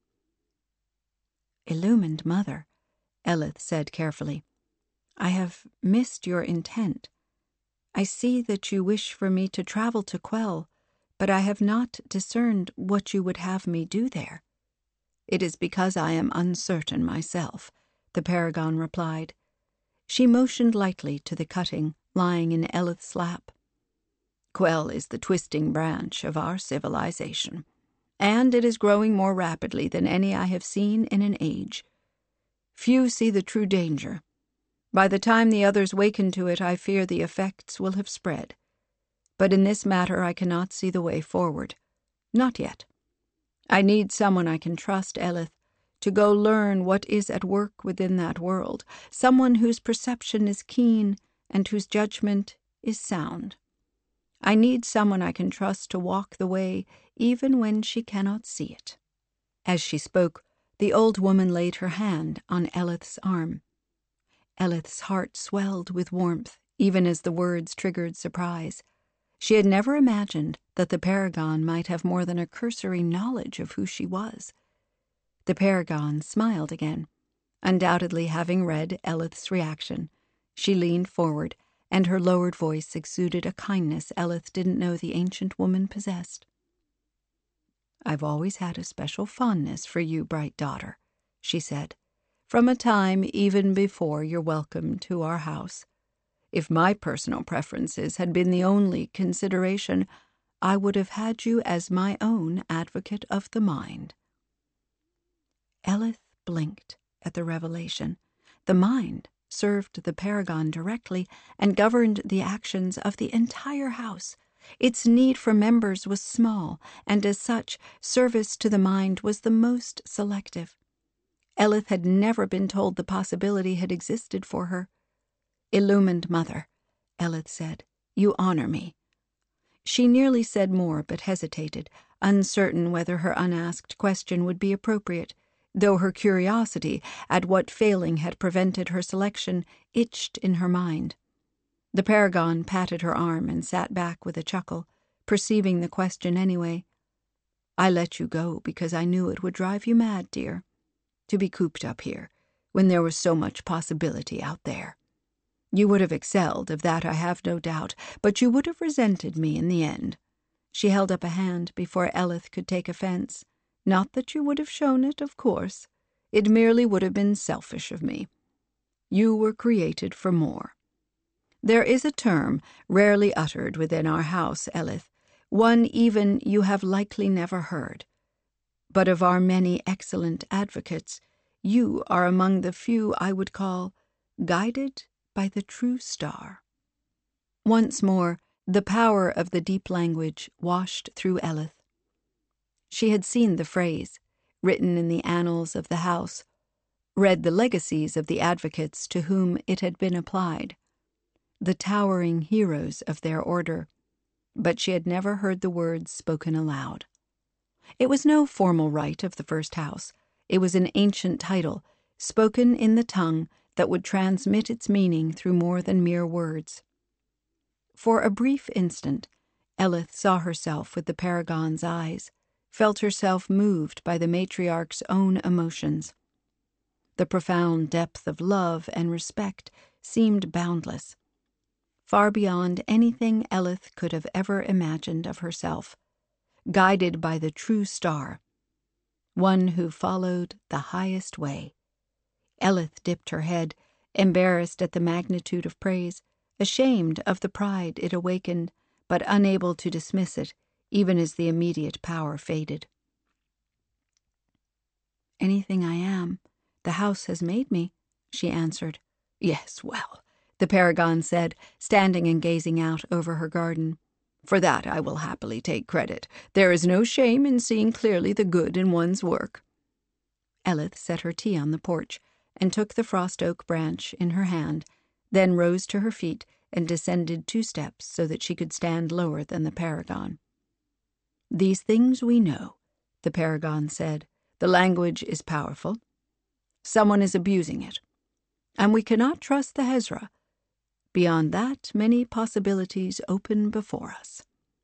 "Illumined Mother," Eleth said carefully, "I have missed your intent. I see that you wish for me to travel to Quell, but I have not discerned what you would have me do there." "It is because I am uncertain myself," the Paragon replied. She motioned lightly to the cutting lying in Eleth's lap. "Quell is the twisting branch of our civilization, and it is growing more rapidly than any I have seen in an age. Few see the true danger. By the time the others waken to it, I fear the effects will have spread. But in this matter I cannot see the way forward. Not yet. I need someone I can trust, Eleth, to go learn what is at work within that world, someone whose perception is keen and whose judgment is sound. I need someone I can trust to walk the way even when she cannot see it." As she spoke, the old woman laid her hand on Eleth's arm. Eleth's heart swelled with warmth, even as the words triggered surprise. She had never imagined that the Paragon might have more than a cursory knowledge of who she was. The Paragon smiled again, undoubtedly having read Eleth's reaction. She leaned forward, and her lowered voice exuded a kindness Eleth didn't know the ancient woman possessed. "I've always had a special fondness for you, bright daughter," she said, "from a time even before your welcome to our house. If my personal preferences had been the only consideration, I would have had you as my own advocate of the mind." Eleth blinked at the revelation. The mind served the Paragon directly and governed the actions of the entire house. Its need for members was small, and as such, service to the mind was the most selective. Eleth had never been told the possibility had existed for her. "Illumined Mother," Eleth said, "you honor me." She nearly said more, but hesitated, uncertain whether her unasked question would be appropriate, though her curiosity at what failing had prevented her selection itched in her mind. The Paragon patted her arm and sat back with a chuckle, perceiving the question anyway. "I let you go because I knew it would drive you mad, dear, to be cooped up here, when there was so much possibility out there. You would have excelled, of that I have no doubt, but you would have resented me in the end." She held up a hand before Eleth could take offense. "Not that you would have shown it, of course. It merely would have been selfish of me. You were created for more. There is a term rarely uttered within our house, Elith, one even you have likely never heard. But of our many excellent advocates, you are among the few I would call guided by the true star." Once more, the power of the deep language washed through Elith. She had seen the phrase, written in the annals of the house, read the legacies of the advocates to whom it had been applied, the towering heroes of their order, but she had never heard the words spoken aloud. It was no formal right of the first house. It was an ancient title, spoken in the tongue that would transmit its meaning through more than mere words. For a brief instant, Elith saw herself with the paragon's eyes, felt herself moved by the matriarch's own emotions. The profound depth of love and respect seemed boundless, far beyond anything Elith could have ever imagined of herself, guided by the true star, one who followed the highest way. Elith dipped her head, embarrassed at the magnitude of praise, ashamed of the pride it awakened, but unable to dismiss it, even as the immediate power faded. "Anything I am, the house has made me," she answered. "Yes, well," the paragon said, standing and gazing out over her garden. "For that I will happily take credit. There is no shame in seeing clearly the good in one's work." Elith set her tea on the porch and took the frost oak branch in her hand, then rose to her feet and descended two steps so that she could stand lower than the paragon. "These things we know," the paragon said. "The language is powerful. Someone is abusing it. And we cannot trust the Hezra. Beyond that, many possibilities open before us.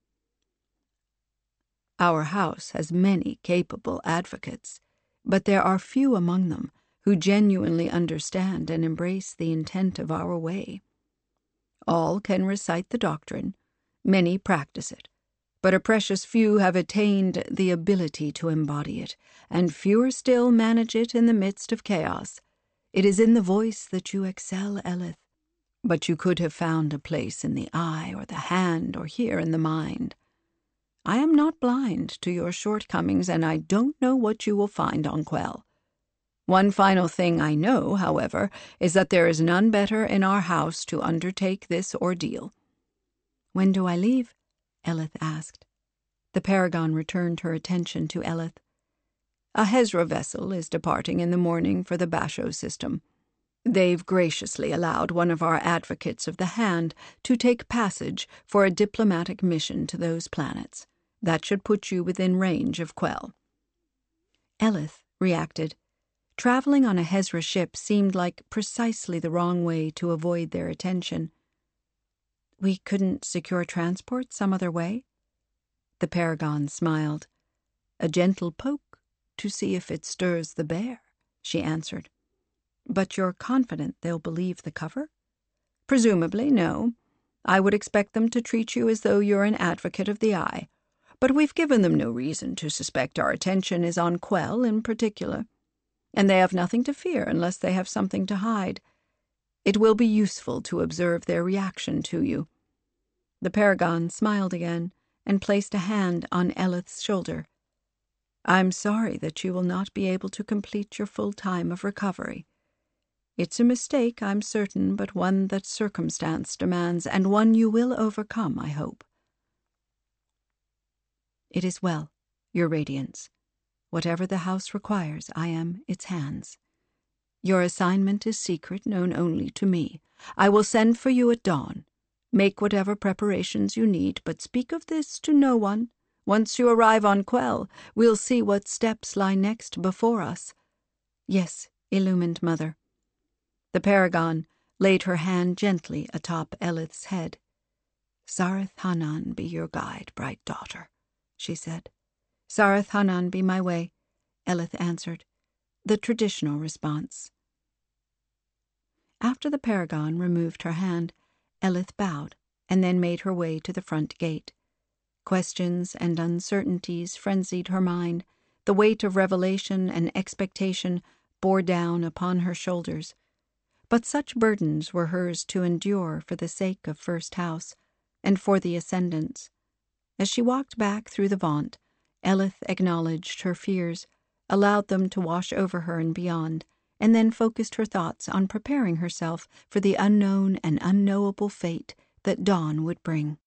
Our house has many capable advocates, but there are few among them who genuinely understand and embrace the intent of our way. All can recite the doctrine, many practice it, but a precious few have attained the ability to embody it, and fewer still manage it in the midst of chaos. It is in the voice that you excel, Elith, but you could have found a place in the eye or the hand or here in the mind. I am not blind to your shortcomings, and I don't know what you will find on Quell. One final thing I know, however, is that there is none better in our house to undertake this ordeal." "When do I leave?" Elith asked. The paragon returned her attention to Elith. "A Hezra vessel is departing in the morning for the Basho system. They've graciously allowed one of our advocates of the hand to take passage for a diplomatic mission to those planets. That should put you within range of Quell." Elith reacted. Traveling on a Hezra ship seemed like precisely the wrong way to avoid their attention. "We couldn't secure transport some other way?" The paragon smiled. "A gentle poke to see if it stirs the bear," she answered. "But you're confident they'll believe the cover?" "Presumably, no. I would expect them to treat you as though you're an advocate of the eye. But we've given them no reason to suspect our attention is on Quell in particular. And they have nothing to fear unless they have something to hide. It will be useful to observe their reaction to you." The paragon smiled again and placed a hand on Elith's shoulder. "I'm sorry that you will not be able to complete your full time of recovery. It's a mistake, I'm certain, but one that circumstance demands, and one you will overcome, I hope." "It is well, Your Radiance. Whatever the house requires, I am its hands. Your assignment is secret, known only to me. I will send for you at dawn. Make whatever preparations you need, but speak of this to no one. Once you arrive on Quell, we'll see what steps lie next before us." "Yes, illumined mother." The paragon laid her hand gently atop Elith's head. "Sareth Hanan be your guide, bright daughter," she said. "Sareth Hanan be my way," Elith answered, the traditional response. After the paragon removed her hand, Elith bowed and then made her way to the front gate. Questions and uncertainties frenzied her mind. The weight of revelation and expectation bore down upon her shoulders. But such burdens were hers to endure for the sake of First House, and for the ascendants. As she walked back through the Vaunt, Elith acknowledged her fears, allowed them to wash over her and beyond, and then focused her thoughts on preparing herself for the unknown and unknowable fate that dawn would bring.